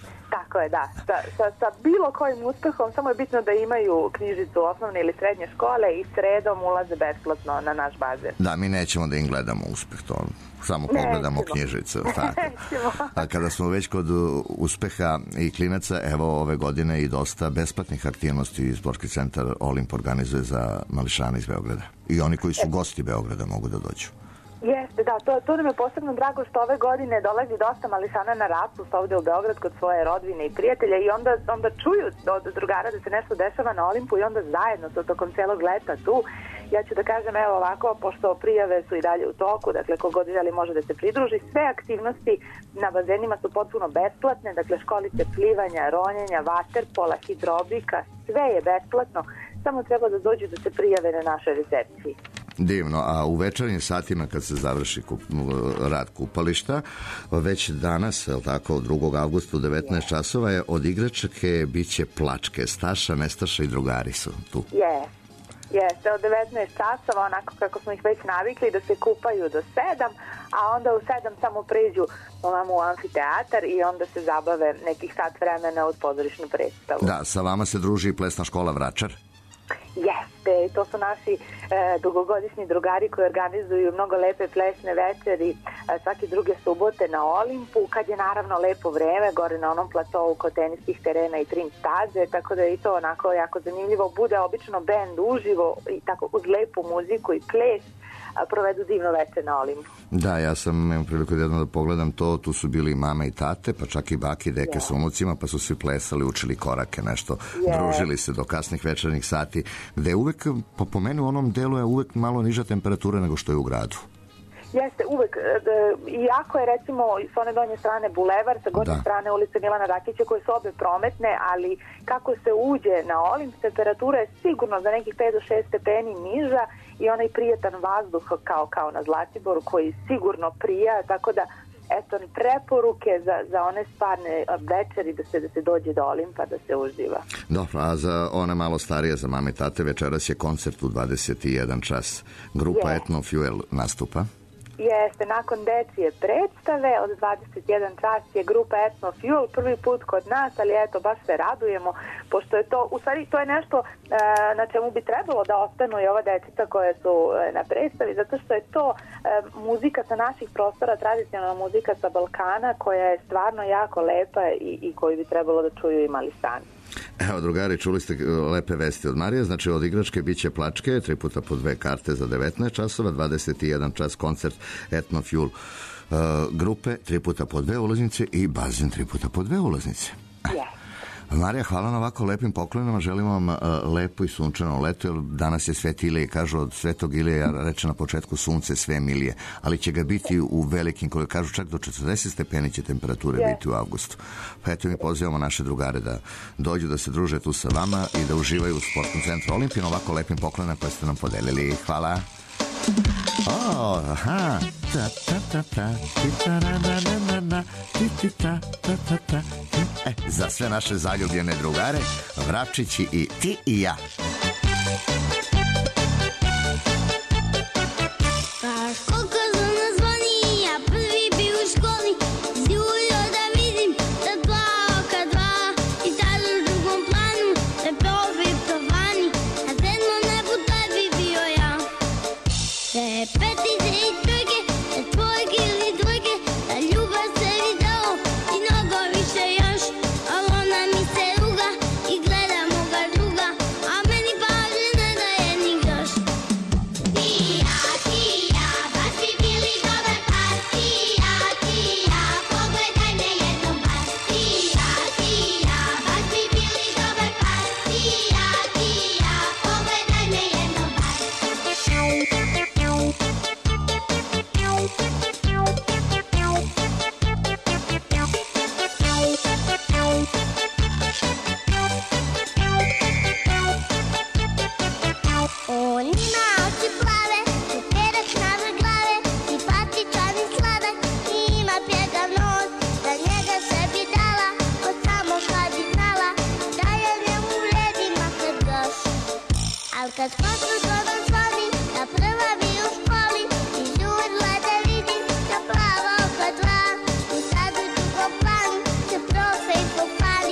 Tako je, da. Sa, sa, sa bilo kojim uspehom, samo je bitno da imaju knjižicu osnovne ili srednje škole i sredom ulaze besplatno na naš bazen. Da, mi nećemo da im gledamo uspeh, to samo pogledamo knjižicu. Tako. A kada smo već kod uspeha i klinaca, evo ove godine i dosta besplatnih aktivnosti Sportski centar Olimp organizuje za mališane iz Beograda. I oni koji su gosti Beograda mogu da dođu. Jeste, da, to, to nam je posebno drago što ove godine dolazi dosta mališana na raspust ovde u Beograd kod svoje rodbine i prijatelja i onda, onda čuju od drugara da se nešto dešava na Olimpu i onda zajedno su tokom celog leta tu. Ja ću da kažem, evo ovako, pošto prijave su i dalje u toku, dakle, kogod želi može da se pridruži. Sve aktivnosti na bazenima su potpuno besplatne, dakle, školice plivanja, ronjenja, vaterpola, hidrobika, sve je besplatno, samo treba da dođu da se prijave na našoj recepciji. Divno, a u večernjim satima kad se završi kup, rad kupališta, već danas, je li tako, drugog avgusta u devetnaest časova je od igračke biće plačke, Staša, Nestaša i drugari su tu. Je, jeste, od devetnaest časova, onako kako smo ih već navikli, da se kupaju do sedam, a onda u sedam samo pređu ovamo u amfiteatar i onda se zabave nekih sat vremena uz pozorišnu predstavu. Da, sa vama se druži i plesna škola Vračar. Jeste, to su naši e, dugogodišnji drugari koji organizuju mnogo lepe plesne večeri e, svake druge subote na Olimpu, kad je naravno lepo vreme, gore na onom platovu kod teniskih terena i trim staze, tako da je i to onako jako zanimljivo. Bude obično bend uživo i tako uz lepu muziku i ples, a provedu divno večer na Olimpu. Da, ja sam imao priliku jedno da pogledam to, tu su bili i mame i tate, pa čak i baki i deke yeah. s unucima, pa su svi plesali, učili korake, nešto, yeah. družili se do kasnih večernjih sati, gde uvek, po, po meni u onom delu je uvek malo niža temperatura nego što je u gradu. Jeste, uvek. Iako je recimo s one donje strane bulevar, sa gornje strane ulice Milana Rakića, koje su obe prometne, ali kako se uđe na Olimp, temperatura je sigurno za nekih pet do šest stepeni niža i onaj prijetan vazduh kao, kao na Zlatiboru koji sigurno prija, tako da eto, preporuke za, za one stvarne večeri da se, da se dođe do Olimpa, da se uživa. Dobro, a za one malo starije, za mame i tate, večeras je koncert u dvadeset jedan čas. Grupa je. Etno Fuel nastupa. Jeste, nakon dečije predstave od dvadeset jedan čas je grupa Etno Fuel prvi put kod nas, ali eto, baš se radujemo, pošto je to, u stvari, to je nešto e, na čemu bi trebalo da ostanu i ova dečica koje su e, na predstavi, zato što je to e, muzika sa naših prostora, tradicionalna muzika sa Balkana, koja je stvarno jako lepa i, i koju bi trebalo da čuju i mališani. Evo, drugari, čuli ste lepe vesti od Marije, znači od igračke biće plačke, tri puta po dve karte za devetnaest časova, dvadeset jedan čas koncert Etno Fuel uh, grupe, tri puta po dve ulaznice i bazen tri puta po dve ulaznice. Yeah. Marija, hvala na ovako lepim poklonima, želim vam uh, lepo i sunčano leto, jer danas je Sveti Ilije, kažu od Svetog Ilije, reče na početku sunce sve milije, ali će ga biti u velikim, koji kažu čak do četrdeset stepeni će temperature yeah. biti u avgustu. Pa eto mi pozivamo naše drugare da dođu, da se druže tu sa vama i da uživaju u Sportskom centru Olimpije, ovako lepim poklonima koje ste nam podelili. Hvala. Oh, aha. Ta, ta, ta, ta. Ti, ta, na, na, na, na. Ti, ti, ta, ta, ta, ta. E, za sve naše zaljubljene drugare, Vrapčići i ti i ja. Fun.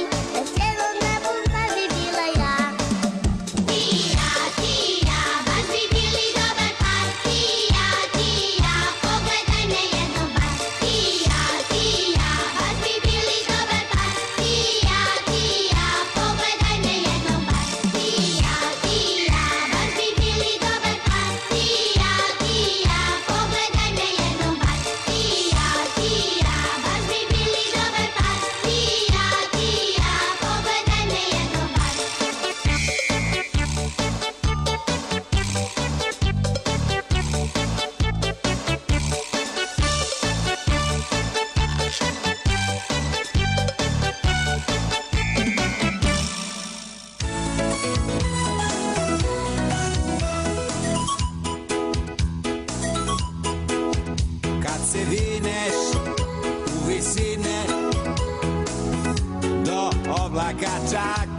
dečak,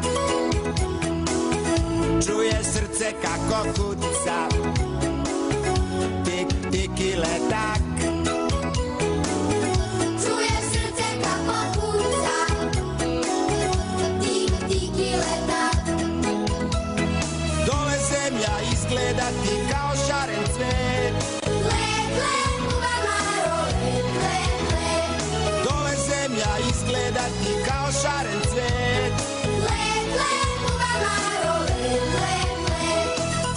čuje srce kako kuca, tik, tik i letak. Čuje srce kako kuca, tik, tik i letak. Dole zemlja izgleda ti kao šaren cvet. Let, let, bubamaro, let, let, let. Dole zemlja izgleda ti kao šaren cvet. Let, let, bubamaro, let, let, let.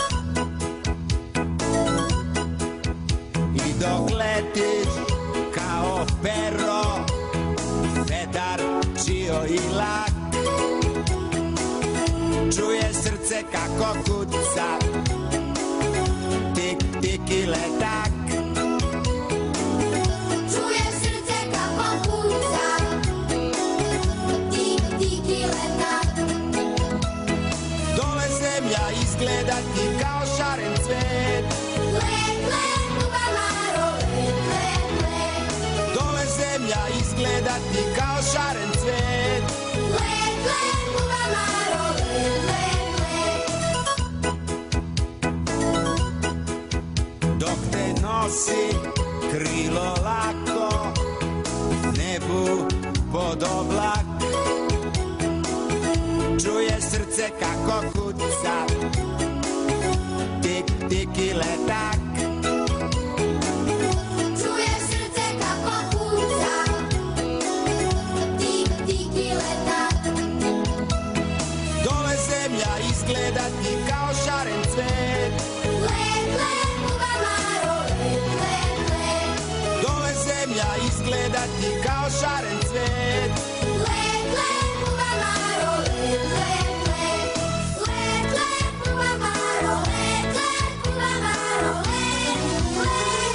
I dok letiš kao pero, vedar čio i lak, čuje srce kako kuca, tik, tik i letak. Čuje srce kako kuca, tik, tik i letak. Dole zemlja izgleda ti kao šaren cvet. Let, let, bubamaro, let, let, let. Dole zemlja izgleda ti kao šaren cvet. Let, let, bubamaro, let, let, let. Dok te nosi krilo lako, nebu pod oblak, čuje srce kako kuca, tik, tik i letak. Čuje srce kako kuca, tik, tik i letak. Dole zemlja izgleda ti kao šaren cvet. Let, let, bubamaro, let, let, let. Dole zemlja izgleda ti kao šaren cvet. Let, let, bubamaro, let, let, let. Let, let, bubamaro, let, let, bubamaro, let, let.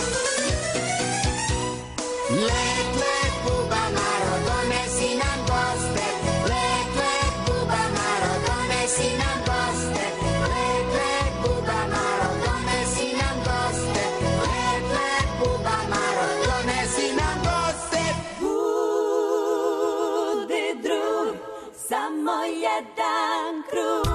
Let, let, bubamaro, donesi nam goste. Let, let, bubamaro, donesi nam goste. Let, let, bubamaro, donesi nam goste. Let, let, bubamaro, donesi nam goste. Budi drug, samo jedan krug.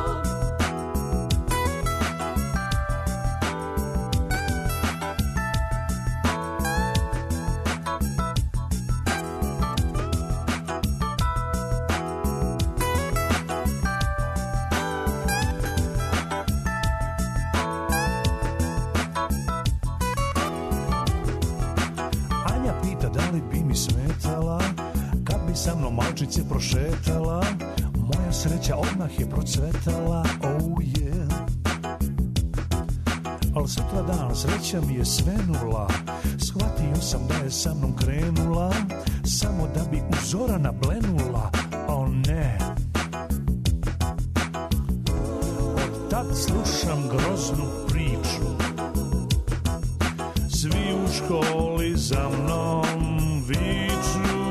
Anja pita da li bi mi smetala kad bi sa mnom malčice prošetala. Moja sreća odmah je procvetala, oh yeah. Al sutra dan sreća mi je svenula, shvatio sam da je sa mnom krenula, samo da bi u Zorana blenula, oh ne. Od tad slušam groznu priču, svi u školi za mnom viču.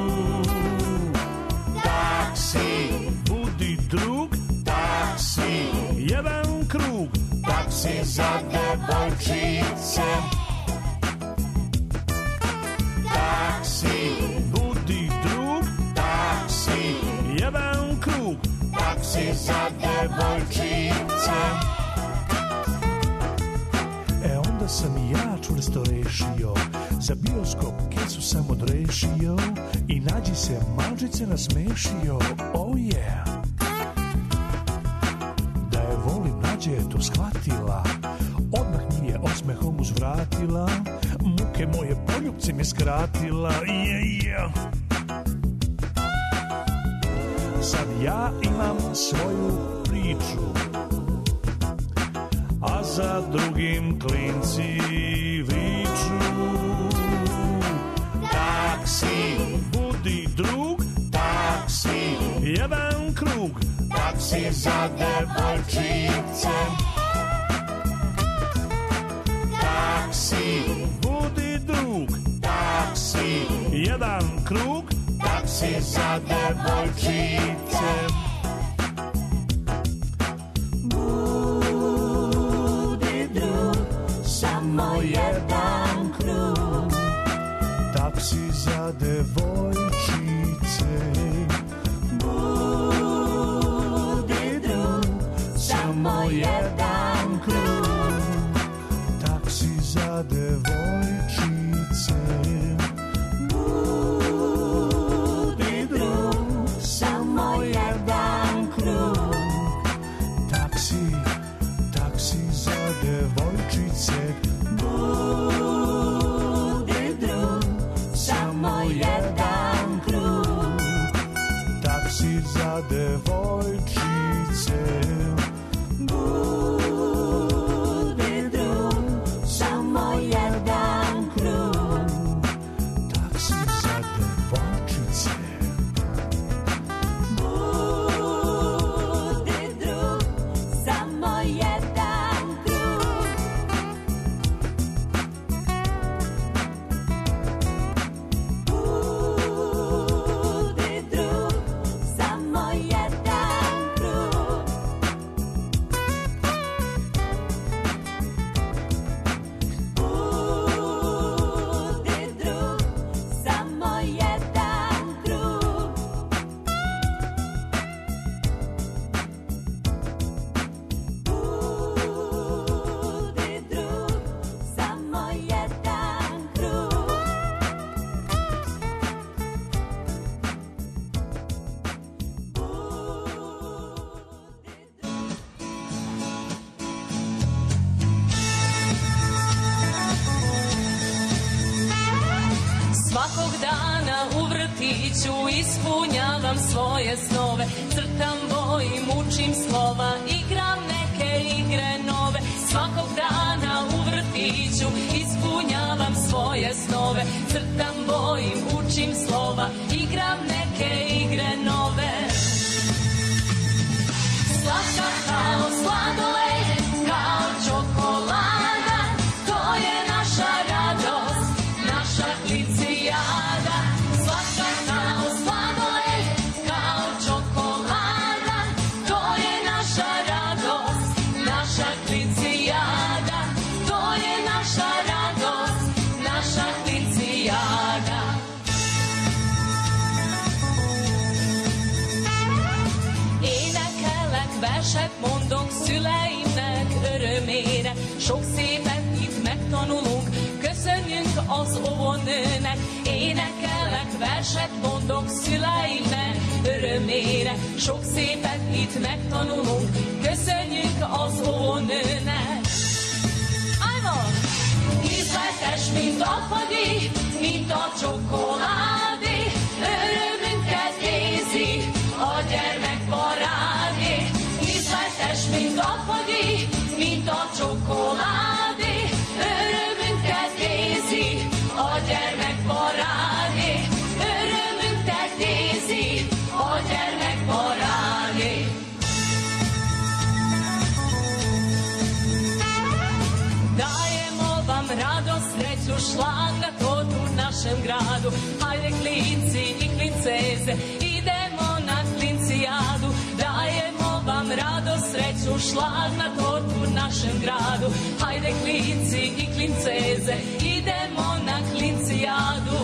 Taksi, budi drug, taksi, jedan krug, taksi za devojčice. Taksi, budi drug, taksi, jedan krug, taksi za devojčice. E onda sam i ja čvrsto rešio, za bioskop kesu sam odrešio i nađi se malčice nasmešio, oh yeah. Da je volim nađe je to shvatila, odmah mi je osmehom uzvratila, muke moje poljupce mi skratila, yeah, yeah. Sad ja imam svoju priču, a za drugim klinci viču. Taksi, budi drug, taksi, jedan krug, taksi za devojčice. Taksi, budi drug, taksi, jedan krug, taksi za devojčice. Budi drug, samo jedan krug. Taksi za devojčice. Budi jedan krug. Taksi za devojčice. Budi drug, samo jedan krug. Taksi, taksi za devojčice. Budi drug, samo jedan krug. Taksi za devojčice. Budi drug, samo jedan krug. Taksi za devojčice. Budi drug, samo jedan krug. Budi drug, samo jedan krug. Budi drug, samo jedan krug. Budi drug, samo jedan krug. Svakog dana u vrtiću ispunjavam svoje snove, crtam, bojim, učim slova, igram neke igre nove. Svakog dana u vrtiću ispunjavam svoje snove, crtam, bojim, učim slova, igram neke igre nove. Slatka kao sladoled, kao čokolada, to je naša radost, naša klincijada. Slatka kao sladoled, kao čokolada, to je naša radost, naša klincijada. To je naša radost, naša klincijada. Énekelek verset mondok szüleimnek örömére, sok szépet itt megtanulunk, köszönjünk az óvónőnek. Énekelek verset mondok szüleimnek örömére, sok szépet itt megtanulunk, köszönjük az óvónőnek. Ajmon! Ízletes, mint a fagyi, mint a csokoládé, örömünket nézi a gyermekbaráté. Ízletes, mint a fagyi, mint a csokoládé, örömünket nézi a gyermekbaráté. Örömünket nézi a gyermekbaráté. Dajemo vam radost, sreću, šlag na tortu u našem gradu. Hajde klinci i klinceze, idemo na klincijadu. Dajemo vam radost, sreću, šlag na tortu u našem gradu. Hajde klinci i klinceze, idemo na klincijadu.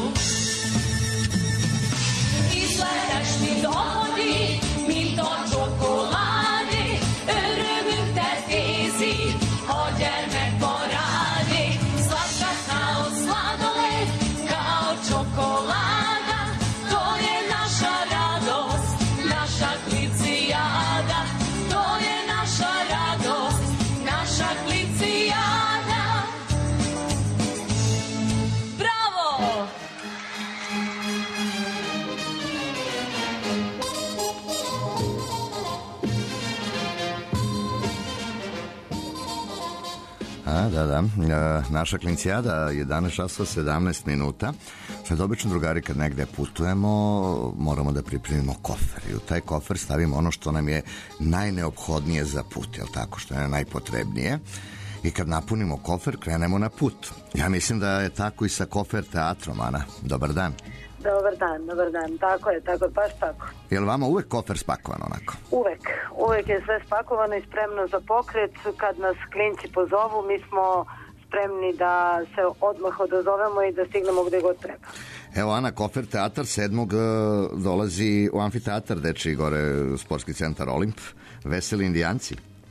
Izgledaš mi dohodi, mi to čokoladi, örömünket nézi a gyermekbarádi. Slatka kao sladoled, kao čokolada, to je naša radost, naša klincijada. To je naša radost, naša klincijada. Bravo! A, da, da. E, naša klincijada, jedanaest časova sedamnaest minuta. Sad obično, drugari, kad negde putujemo, moramo da pripremimo kofer. I u taj kofer stavimo ono što nam je najneophodnije za put, jel tako, što je najpotrebnije. I kad napunimo kofer, krenemo na put. Ja mislim da je tako i sa kofer teatrom, Ana. Dobar dan. Dobar dan, dobar dan. Tako je, tako je, baš tako. Je li vama uvek kofer spakovan onako? Uvek, uvek je sve spakovano i spremno za pokret. Kad nas klinci pozovu, mi smo spremni da se odmah odazovemo i da stignemo gde god treba. Evo, Ana, kofer teatar sedmog dolazi u amfiteatar dečiji gore, sportski centar Olimp. Veseli indijanci.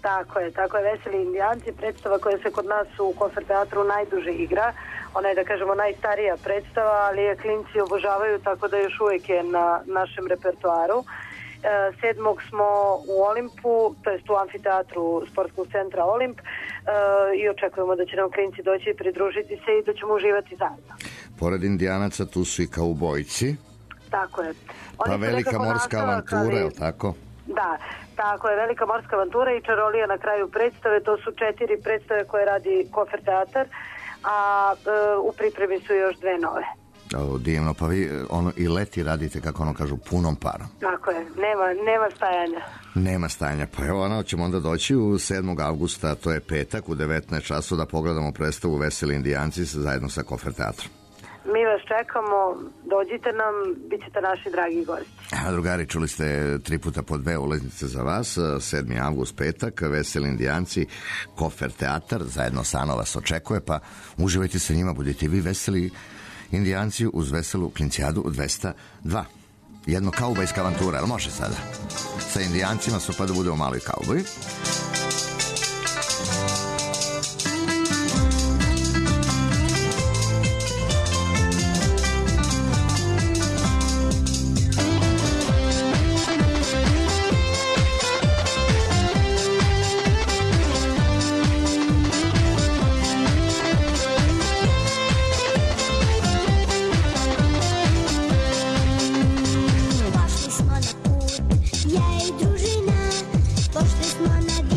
Tako je, tako je, Veseli indijanci, predstava koja se kod nas u Kofer teatru najduže igra. Ona je, da kažemo, najstarija predstava, ali je klinci obožavaju, tako da još uvijek je na našem repertoaru. Sedmog smo u Olimpu, to jest u amfiteatru Sportskog centra Olimp, i očekujemo da će nam klinci doći i pridružiti se i da ćemo uživati zajedno. Pored indijanaca tu su i kaubojci. Tako je. Pa Oni su velika nekako morska nastavak, avantura, ali- je li tako? Da, tako je, velika morska avantura i čarolija na kraju predstave. To su četiri predstave koje radi Kofer teatar, a e, u pripremi su još dve nove. O, divno, pa vi ono, i leti radite, kako ono kažu, punom parom. Tako je, nema, nema stajanja. Nema stanja, pa evo ono, ćemo onda doći u sedmog avgusta, to je petak, u devetnaest časova da pogledamo predstavu Veseli indijanci zajedno sa Kofer teatrom. Mi vas čekamo, dođite nam, bit ćete naši dragi gosti. A drugari, čuli ste tri puta po dve ulaznice za vas, sedmi avgust, petak, Veseli indijanci, Kofer teatar, zajedno Sano vas očekuje, pa uživajte sa njima, budite vi veseli indijanci uz veselu klincijadu dvesta dva. Jedno kaubajska avantura, ali može sada? Sa indijancima su pa da budemo mali kauboji. Pošli smo na put, ja i družina, pošli smo na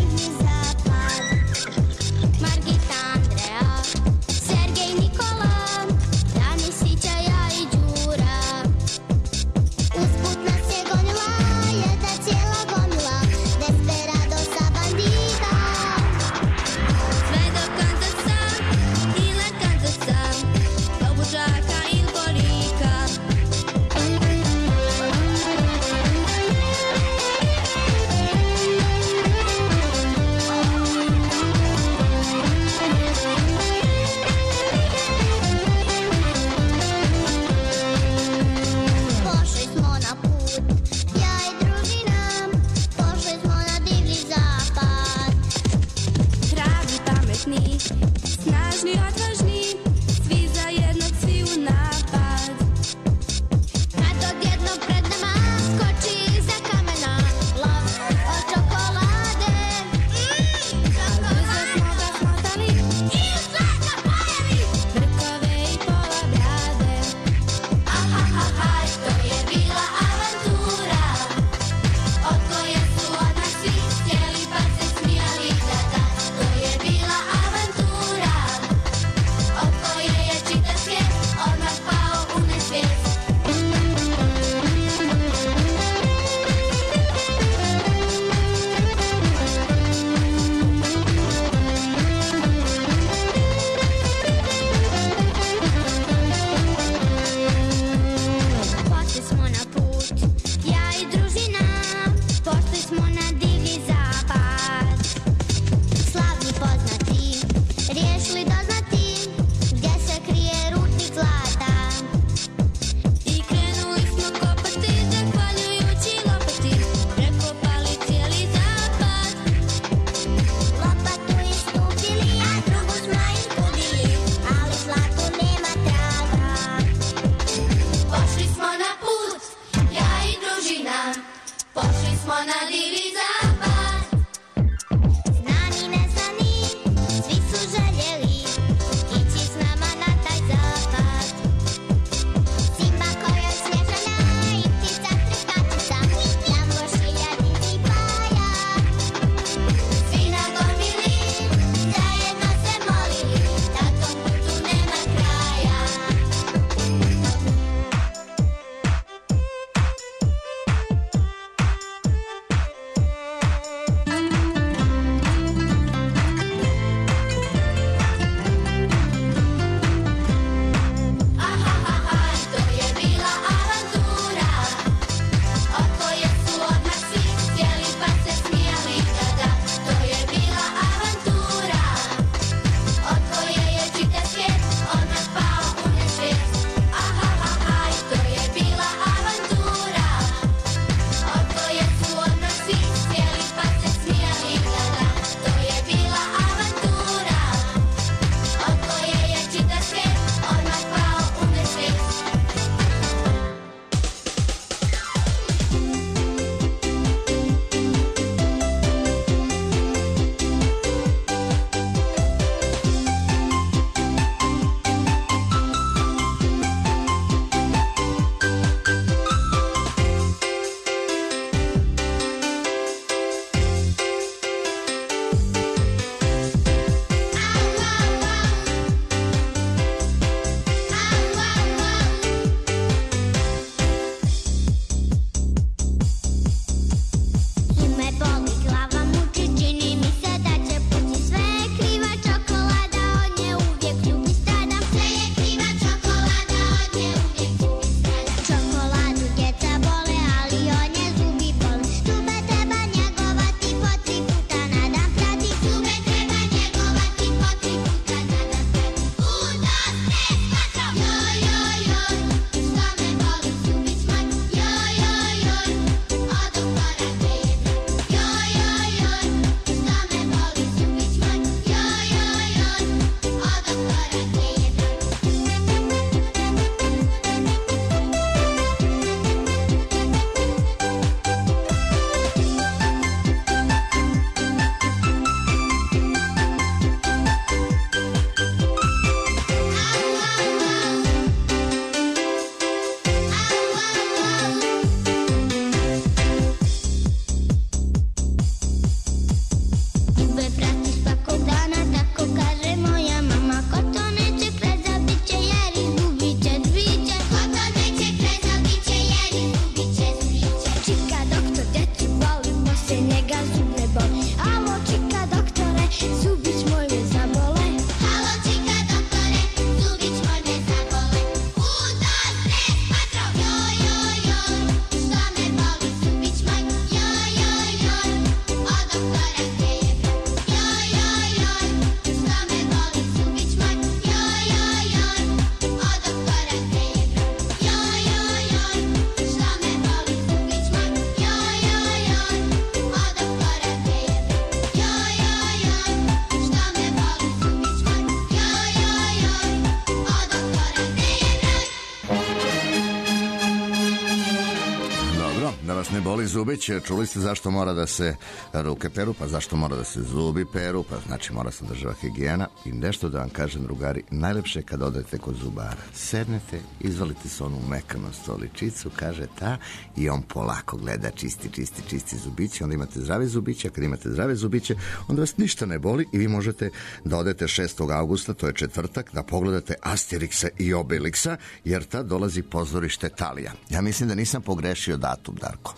ne boli zubić, čuli ste zašto mora da se ruke peru, pa zašto mora da se zubi peru, pa znači mora se država higijena. I nešto da vam kažem, drugari, najlepše je kad odete kod zubara. Sednete, izvalite se onu mekanu stoličicu, kaže ta, i on polako gleda, čisti, čisti, čisti zubiće, onda imate zdrave zubiće, a kad imate zdrave zubiće, onda vas ništa ne boli i vi možete da odete šestog avgusta, to je četvrtak, da pogledate Asterixa i Obelixa, jer tad dolazi pozorište Talija. Ja mislim da nisam pogrešio datum, Darko.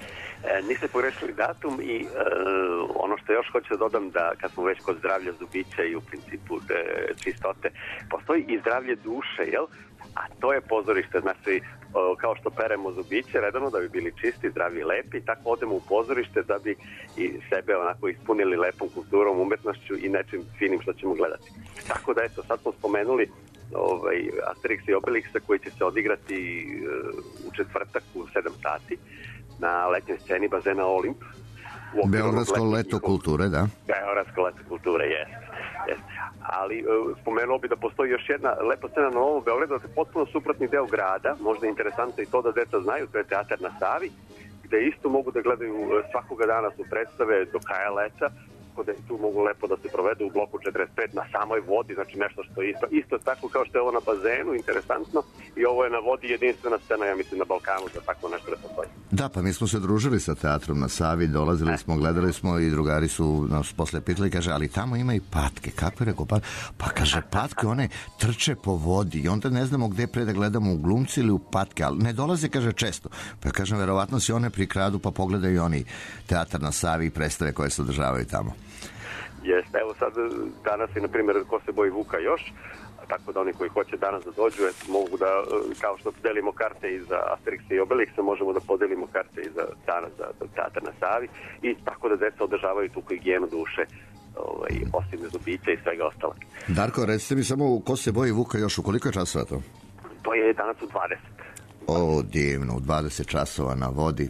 E, niste pogrešili datum i e, ono što još hoću da dodam, da kad smo već kod zdravlja zubića i u principu de, čistote, postoji i zdravlje duše, jel? A to je pozorište, znači o, kao što peremo zubiće redovno da bi bili čisti, zdravi i lepi, tako odemo u pozorište da bi i sebe onako ispunili lepom kulturom, umetnošću i nečim finim što ćemo gledati. Tako da eto, sad smo spomenuli ovaj, Asterix i Obelixa koji će se odigrati uh, u četvrtak u sedam sati na letnjoj sceni bazena Olimp. Beogradsko leto kulture, da. Beogradsko leto kulture, jeste. Jest. Ali uh, spomenuo bi da postoji još jedna lepa scena na Novom Beogradu, da je potpuno suprotni deo grada, možda je interesantno i to da deca znaju, to je Teatar na Savi, gde isto mogu da gledaju svakoga dana su predstave do kraja leta, da tu mogu lepo da se provedu u bloku četrdeset pet na samoj vodi, znači nešto što je isto, isto tako kao što je ovo na bazenu, interesantno, i ovo je na vodi jedinstvena scena, ja mislim, na Balkanu za tako nešto da postoji. Da, pa mi smo se družili sa teatrom na Savi, dolazili smo, gledali smo i drugari su nas posle pitali, kaže, ali tamo ima i patke. Kako je rekao? Pa, pa kaže, patke, one trče po vodi i onda ne znamo gde pre da gledamo, u glumci ili u patke, ali ne dolaze, kaže, često. Pa kažem, verovatno si one prikradu, pa pogledaju oni teatar na Savi i predstave koje se održavaju tamo. Jeste, evo sad danas je, na primjer, Ko se boji Vuka još, tako da oni koji hoće danas da dođu, mogu da, kao što delimo karte i za Asterixa i Obelixa, možemo da podelimo karte i za danas za, za Teatar na Savi i tako da deca održavaju tu higijenu duše, ovaj, osim zubića i svega ostalo. Darko, recite mi samo Ko se boji Vuka još, u koliko je časova to? To je danas u dvadeset. O, divno, u dvadeset časova na vodi.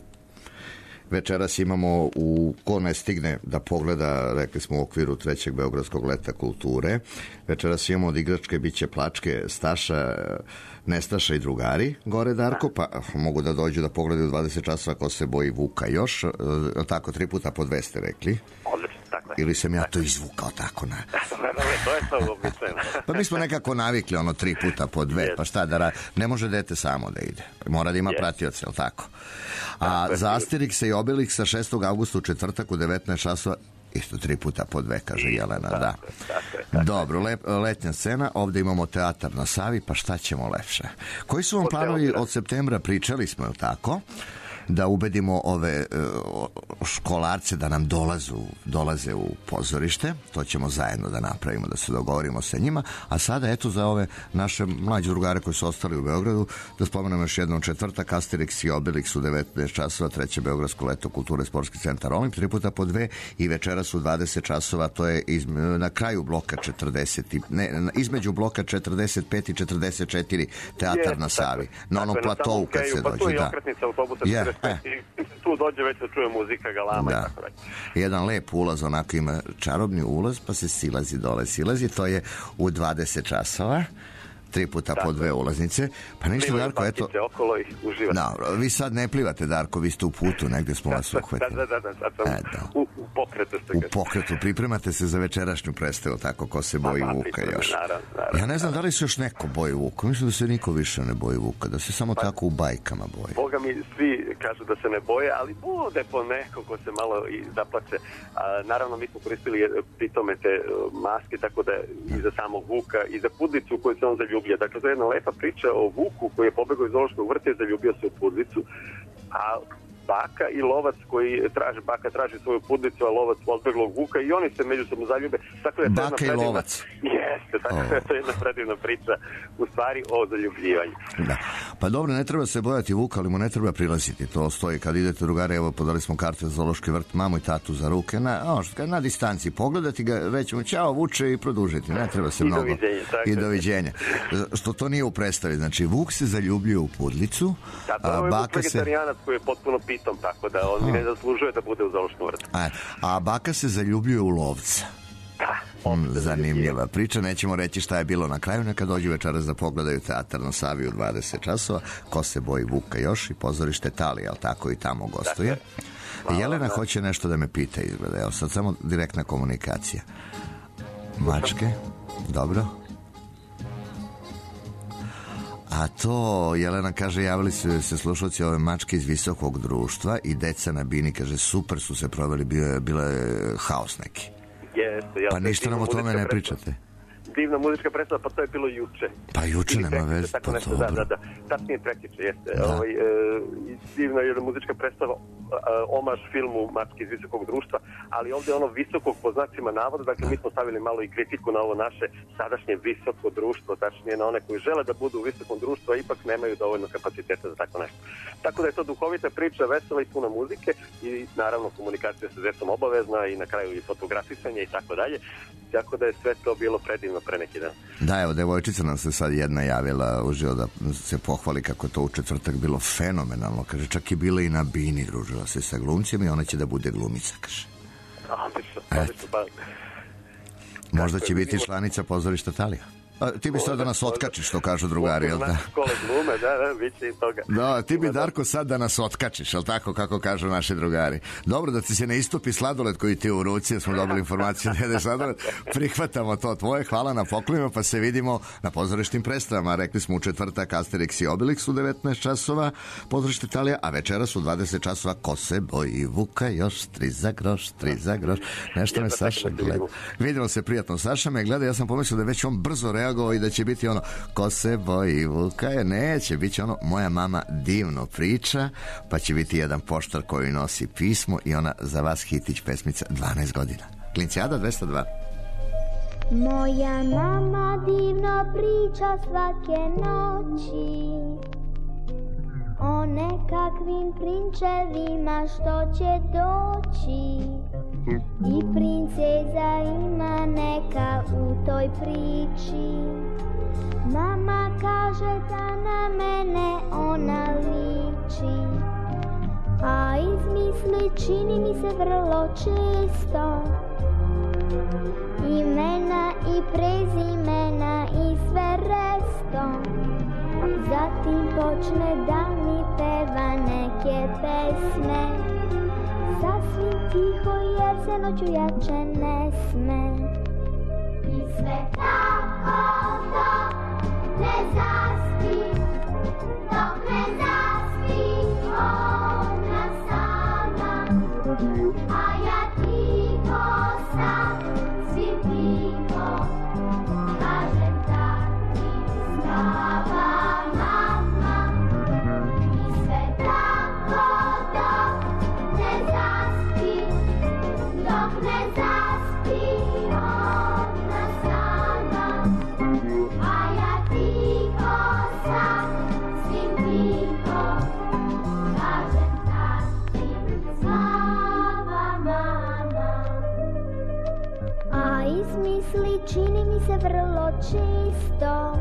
Večeras imamo, u ko ne stigne da pogleda, rekli smo u okviru trećeg Beogradskog leta kulture, večeras imamo od igračke biće Plačke, Staša, Nestaša i drugari gore, Darko, pa mogu da dođu da pogledaju dvadeset časova Ko se boji Vuka još, tako tri puta po dve ste rekli. Odlično, tako je. Ili sam ja to izvukao tako na... To je to uobičajeno. Pa mi smo nekako navikli ono tri puta po dve, pa šta da ra... ne može dete samo da ide. Mora da ima pratioce, jel tako? A za Asterixa i Obelixa šestog avgusta u četvrtak u devetnaest časova isto tri puta po dve, kaže Jelena, da. Dobro, lep, letnja scena, ovde imamo Teatar na Savi, pa šta ćemo lepše? Koji su vam planovi od septembra, pričali smo, jel tako? Da ubedimo ove uh, školarce da nam dolazu, dolaze u pozorište, to ćemo zajedno da napravimo, da se dogovorimo sa njima, a sada eto za ove naše mlađe drugare koji su ostali u Beogradu, da spomenemo još jednom četvrtak, Asterix i Obelix u devetnaest časova, treće Beogradsko leto kulture, sportski centar Olimp, tri puta po dve i večeras u dvadeset časova, to je iz, na kraju bloka četrdeset, ne, između bloka četrdeset pet i četrdeset četiri, Teatar na Savi, na onom platovu kad se dođe. Pa tu je okretnica autobusa četrdeset pet i tu dođe već se čuje muzika, galama i tako dalje. Jedan lep ulaz, onako ima čarobni ulaz, pa se silazi dole, silazi, to je u dvadeset časova. Tri puta po dve ulaznice. Pa ništa, Darko, eto... okolo i uživate. No, vi sad ne plivate, Darko, vi ste u putu, negde smo vas uhvatili. Da, da, da, sad sam u, u pokretu. U pokretu, pripremate se za večerašnju predstavu, tako, Ko se boji Vuka još. Ja ne znam da li se još neko boji Vuka, mislim da se niko više ne boji Vuka, da se samo tako u bajkama boji. Boga mi, svi kažu da se ne boje, ali bude po neko ko se malo i zaplače. A, naravno, mi smo koristili pritome te maske, tako da i za samog Vuka i za pudlicu koju se on zaljubio. Dakle, to je jedna lepa priča o Vuku koji je pobegao iz zoološkog vrta i zaljubio se u pudlicu, a baka i lovac koji traži, baka traži svoju pudlicu, a lovac odbeglog Vuka i oni se međusobno zaljube. Tako je baka predivna, i lovac. Jeste, tako je to jedna predivna priča u stvari o zaljubljivanju. Da. Pa dobro, ne treba se bojati Vuka, ali mu ne treba prilaziti. To stoji kad idete, drugare, evo, podali smo karte za zoološki vrt, mamu i tatu za ruke, na, o, na distanci pogledati ga, reći mu ćao Vuče i produžiti. Ne treba se I mnogo. Doviđenja, I doviđenja. Što to nije u predstavi. Znači, Vuk se zaljubljuje u pudlicu, da, a baka se... vegetarianac koji je potpuno pitom, tako da on mi ne zaslužuje da bude u zoološkom vrtu. A, a baka se zaljubljuje u lovca. Da. Hmm, zanimljiva priča, nećemo reći šta je bilo na kraju, neka dođu večeras da pogledaju teatar na Savi u dvadeset časova, Ko se boji Vuka još i pozorište Talija, ali tako i tamo gostuje. Dakle, Jelena da. hoće nešto da me pita, izgleda, evo sad samo direktna komunikacija. Mačke, dobro. A to, Jelena kaže, javili su se slušalci ove mačke iz visokog društva i deca na bini, kaže, super su se proveli, bio je, bila je haos neki. Jeste, ja pa ništa nam o tome ne pričate. Divna muzička predstava, pa to je bilo juče. Pa juče nema veze, pa nešto, da, da, da. Tačnije prekiče, jeste. Da. Ovaj, e, divna je muzička predstava, omaž filmu Mačke iz visokog društva, ali ovdje ono visokog po znacima navoda, dakle mi smo stavili malo i kritiku na ovo naše sadašnje visoko društvo, tačnije na one koji žele da budu u visokom društvu, a ipak nemaju dovoljno kapaciteta za tako nešto. Tako da je to duhovita priča, vesela i puna muzike i naravno komunikacija sa decom obavezna i na kraju i fotografisanje i tako dalje. Tako da je sve to bilo predivno pre neki dan. Da, evo, devojčica nam se sad jedna javila uživo da se pohvali kako to u četvrtak bilo fenomenalno. Kaže, čak i bila i na bini, družila se sa glumcem i ona će da bude glumica, kaže. Odlično, odlično, pa... Možda će biti članica pozorišta Talija. A, ti bi sad da nas otkačiš, što kažu drugari, jel da? Škole glume, da, da, bit će i toga. Da, ti bi, Darko, sad da nas otkačiš, jel tako, kako kažu naši drugari. Dobro, da ti se ne istupi sladoled koji ti je u ruci, smo dobili informaciju da jedeš sladoled. Prihvatamo to tvoje, hvala na poklonima, pa se vidimo na pozorištim predstavama. Rekli smo u četvrtak Asterix i Obelix u devetnaest časova, pozorište Talija, a večeras u dvadeset časova Ko se boji Vuka još, tri za groš, tri za groš. Nešto me Saša gleda. Vidimo se prijatno. Saša me gleda, ja sam pomislio da je već on brzo reagovao i da će biti ono Ko se boji Vuka, je neće, bit će ono Moja mama divno priča, pa će biti jedan poštar koji nosi pismo i ona za vas hitić pesmica dvanaest godina. Klincijada dvesta dva. Moja mama divno priča svake noći o nekakvim prinčevima što će doći i princeza ima neka u toj priči. Mama kaže da na mene ona liči, a izmisli čini mi se vrlo često imena i prezimena i sve resto. Zatim počne da mi peva neke pesme, sasvim tiho jer se noću jače ne sme. I sve tako dok ne zaspi, dok ne zaspi ona sama, a ja tiho sam, svim tiho kažem tati spava mama. I sve tako dok ne zaspi, dok ne zaspi ona sama, a ja tiho sam, svim tiho kažem tati spava mama. A izmisli čini mi se vrlo čisto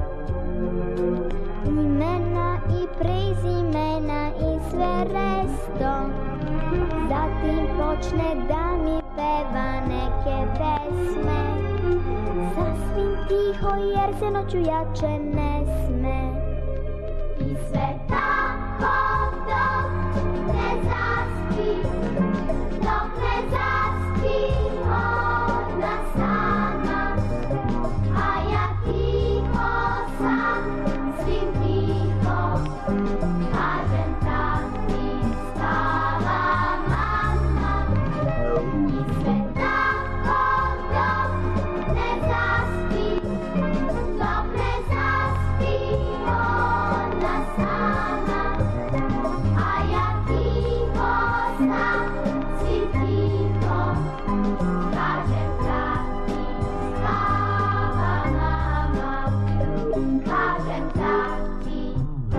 imena i prezimena i sve resto. Zatim počne da mi peva neke pesme, sasvim tiho jer se noću jače ne sme. I sve tako dok ne zaspi, dok ne zaspi ona sama, a ja tiho sam, svim tiho kažem tati spava mama. I sve tako dok ne zaspi, dok ne zaspi ona sama, a ja tiho sam, svim tiho kažem tati spava mama. Kažem tati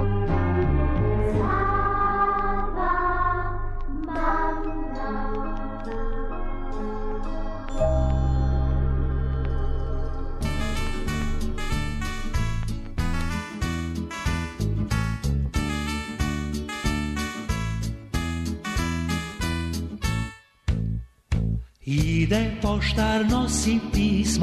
spava mama. Ide poštar, nosi pismo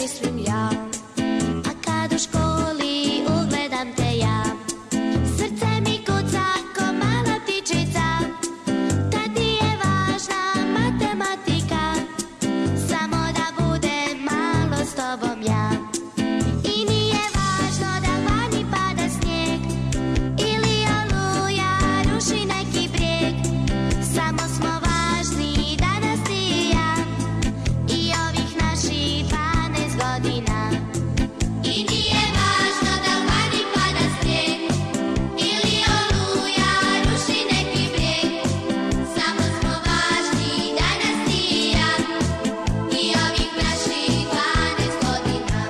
mislim ja. A kad u školi ugledam te ja, srce mi kuca ko mala ptičica. Tad ti je važna matematika, samo da budem malo s tobom ja. I nije važno da vani pada snijeg ili oluja ruši neki brijeg, samo smo važni danas ti i ja i ovih naših dvanaest godina. I nije važno da vani pada snijeg ili oluja ruši neki brijeg, samo smo važni danas ti i ja i ovih naših dvanaest godina.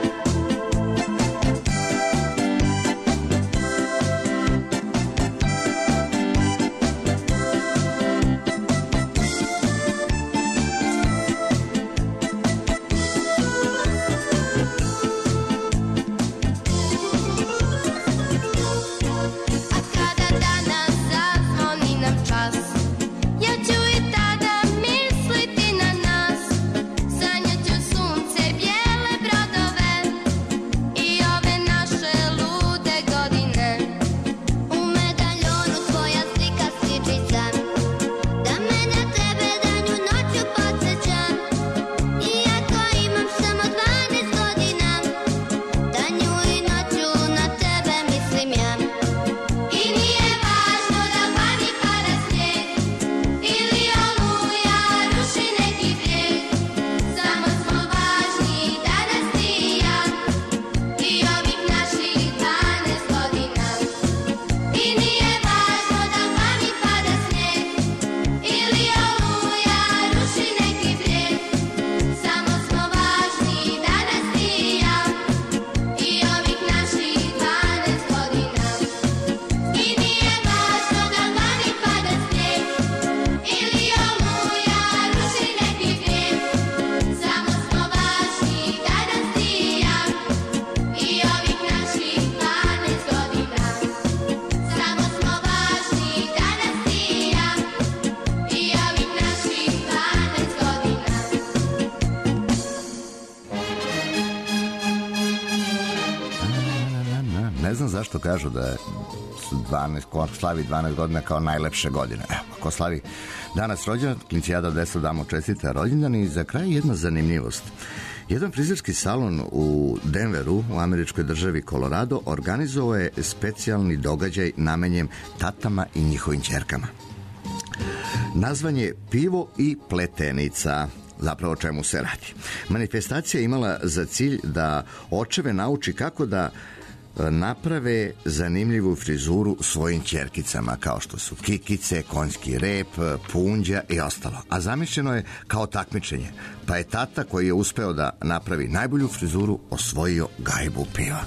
A kada danas zazvoni nam čas, ja ću i tada misliti na nas. Sanjat ću sunce, bijele brodove i ove naše lude godine. U medaljonu tvoja slika sličica, da me na tebe danju noću podsjeća. Iako imam samo dvanaest godina, danju i noću na tebe mislim ja. I nije važno da vani pada snijeg ili oluja ruši neki brijeg, samo smo važni danas ti i ja i ovih naših dvanaest godina. I nije važno da vani pada snijeg ili oluja ruši neki brijeg, samo smo važni danas ti i ja i ovih naših dvanaest godina. I nije važno da vani pada snijeg ili oluja ruši neki brijeg, samo smo važni danas ti i ja i ovih naših dvanaest godina. Samo smo važni danas ti i ja i ovih naših dvanaest godina. Ne znam zašto kažu da su dvanaest, ko slavi dvanaest godina kao najlepše godine. Evo, ko slavi danas rođendan, Klincijada deset damo čestita rođendan. I za kraj jedna zanimljivost. Jedan frizerski salon u Denveru, u američkoj državi Colorado, organizovao je specijalni događaj namenjen tatama i njihovim ćerkama. Nazvan je Pivo i pletenica. Zapravo o čemu se radi. Manifestacija je imala za cilj da očeve nauči kako da naprave zanimljivu frizuru svojim ćerkicama, kao što su kikice, konjski rep, punđa i ostalo. A zamišljeno je kao takmičenje. Pa je tata koji je uspeo da napravi najbolju frizuru osvojio gajbu piva.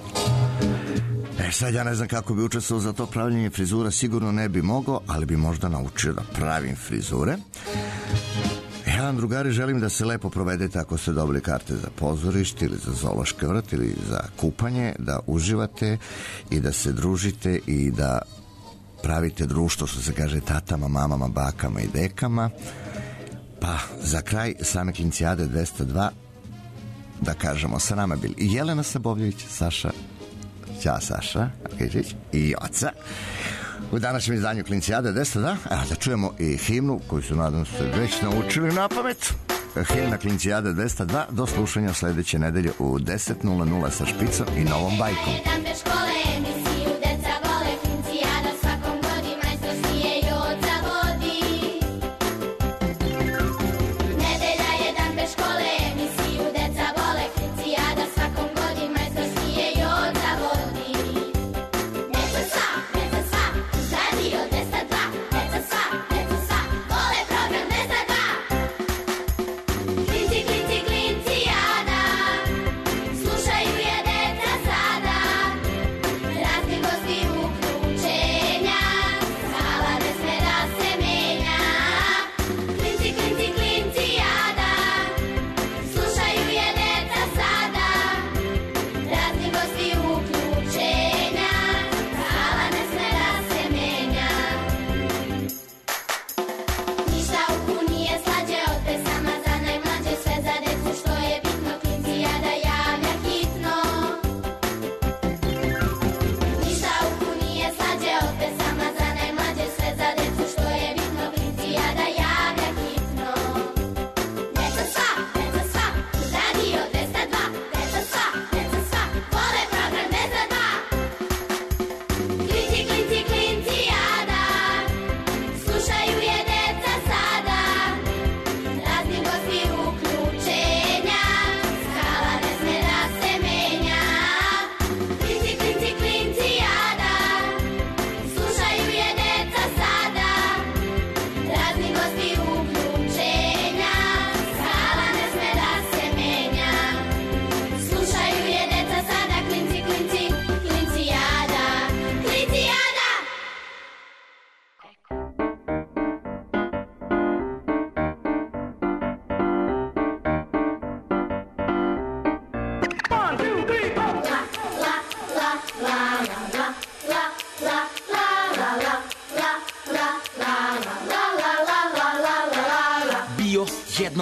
E sad ja ne znam kako bi učestvovao za to pravljenje frizura, sigurno ne bi mogao, ali bi možda naučio da pravim frizure. Ja vam, drugari, želim da se lepo provedete ako ste dobili karte za pozorište ili za zoološki vrt ili za kupanje, da uživate i da se družite i da pravite društvo, što se kaže, tatama, mamama, bakama i dekama. Pa za kraj same Klincijade dvesta dva, da kažemo, sa nama bili i Jelena Sabovljević, Saša, ćao Saša Arkeđić i oca. U današnjem izdanju Klincijade dvesta dva, a da čujemo i himnu koju su, nadam se, već naučili na pamet. Himna Klincijade dvesta dva, do slušanja sledeće nedelje u deset nula nula sa Špicom i Novom bajkom. Slušaju je deca sada,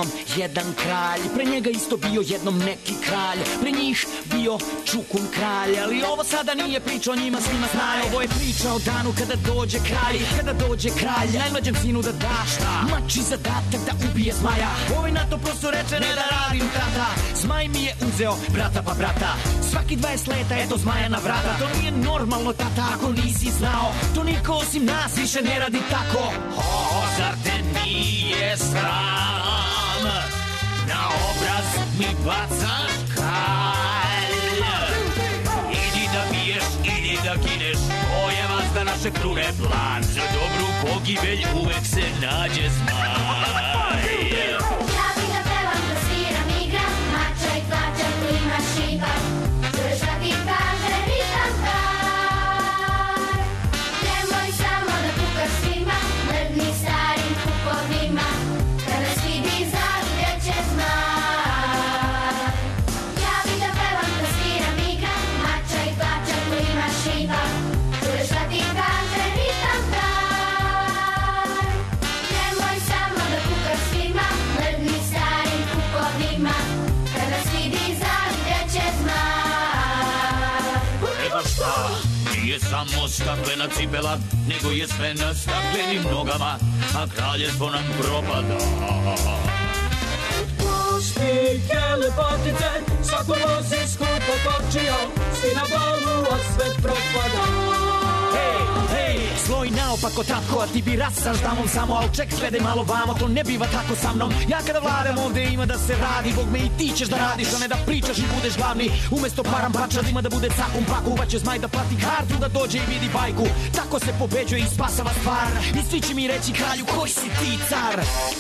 jednom jedan kralj, pre njega isto bio jednom neki kralj, pre njih bio Čukun kralj, ali ovo sada nije priča o njima, svima znaju. Ovo je priča o danu kada dođe kralj, kada dođe kralj, najmlađem sinu da daš mači zadatak da ubije zmaja. Ovaj na to prosto reče ne da radim tata, zmaj mi je uzeo brata pa brata, svaki dvadeset leta eto zmaja na vrata. To nije normalno tata ako nisi znao, to niko osim nas više ne radi tako. O, zar te nije sram, na obraz mi bacaš kalj. Idi da biješ, idi da kineš, to je vas da naše krune plan. Za dobru pogibelj uvek se nađe zmaj. Ja bi da pevam, da sviram, igram, mača i klača, tu imaš šipak. Čuješ da ti kaže ritam kraj. Nemoj samo da kukaš svima, mrdni starim kupovima, kada nas vidi zavidjeće zmaj. Ja bi da pevam, da sviram, igram, mača i klača, tu imaš šipak. Čuješ da ti kaže ritam kraj. Nemoj samo da kukaš svima, mrdni starim kupovima, kada nas vidi zavidjeće zmaj. Evo šta, nije samo staklena cipela, nego je sve na staklenim nogama, a kraljevstvo nam propada. Puštike lepotice, svako vozi skupo kočio, svi na bolu, a sve propada. Hej, hej, zlo i naopako tatko, a ti bi rasaš damom samo, al ček, gledaj malo vamo, to ne biva tako sa mnom. Ja kada vladam ovde ima da se radi, Bog me i ti ćeš da radiš, a ne da pričaš i budeš glavni. Umesto param pačad ima da bude cakum paku, pa će zmaj da plati kartu da dođe i vidi bajku. Tako se pobeđuje i spasava stvar, i svi će mi reći kralju koji si ti car.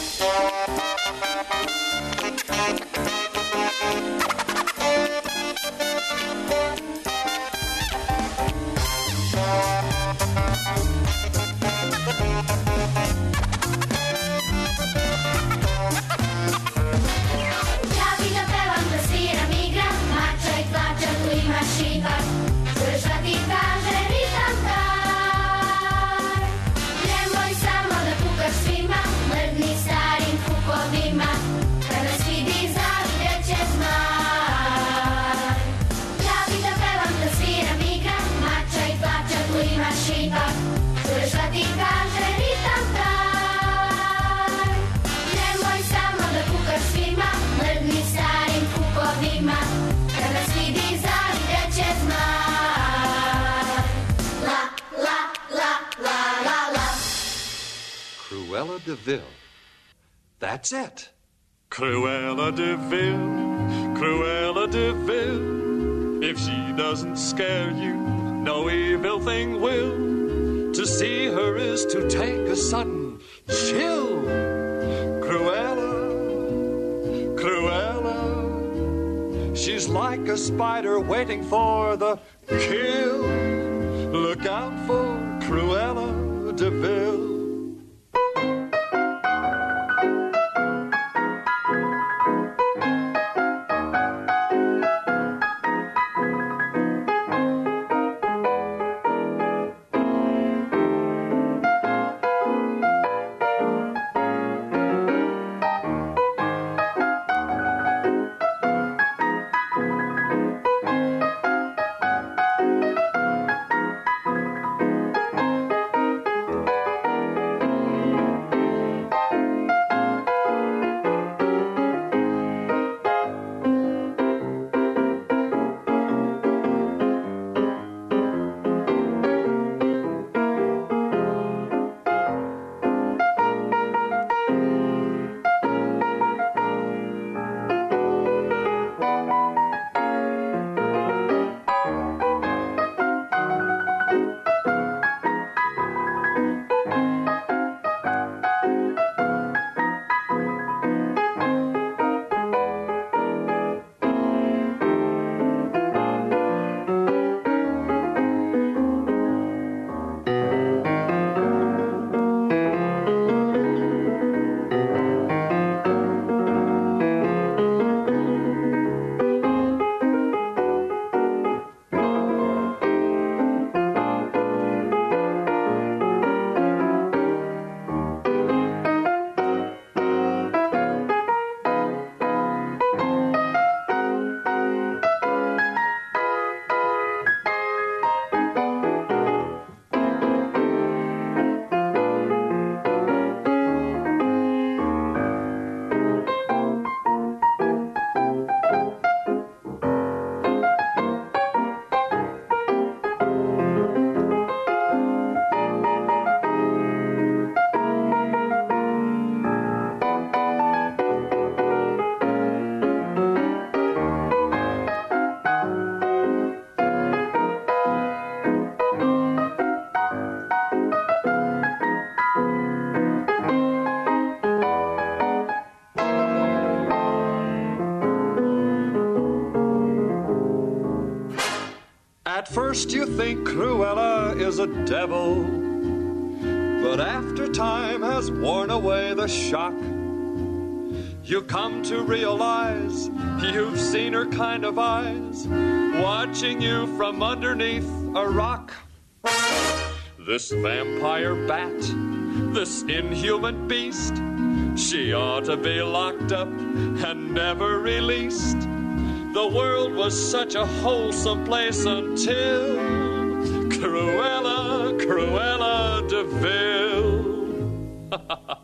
Ja bi da pevam, da sviram, igram, mača i klača, tu imaš šipak. Čuješ da ti kaže ritam kraj. Nemoj samo da kukaš svima, mrdni starim kupovima, kada nas vidi zavidjeće zmaj. Ja bi da pevam, da sviram, igram, mača i klača, tu imaš šipak. Čuješ da ti kaže ritam kraj. Nemoj samo da kukaš svima, mrdni starim kupovima, kada nas vidi zavidjeće zmaj. La, la, la, la, la, la. Cruella de Vil. That's it. Cruella de Vil, Cruella de Vil. If she doesn't scare you, no evil thing will. To see her is to take a sudden chill. Cruella, Cruella, she's like a spider waiting for the kill. Look out for Cruella de Vil. At first you think Cruella is a devil, but after time has worn away the shock, you come to realize you've seen her kind of eyes watching you from underneath a rock. This vampire bat, this inhuman beast, she ought to be locked up and never released. The world was such a wholesome place until Cruella, Cruella de Vil.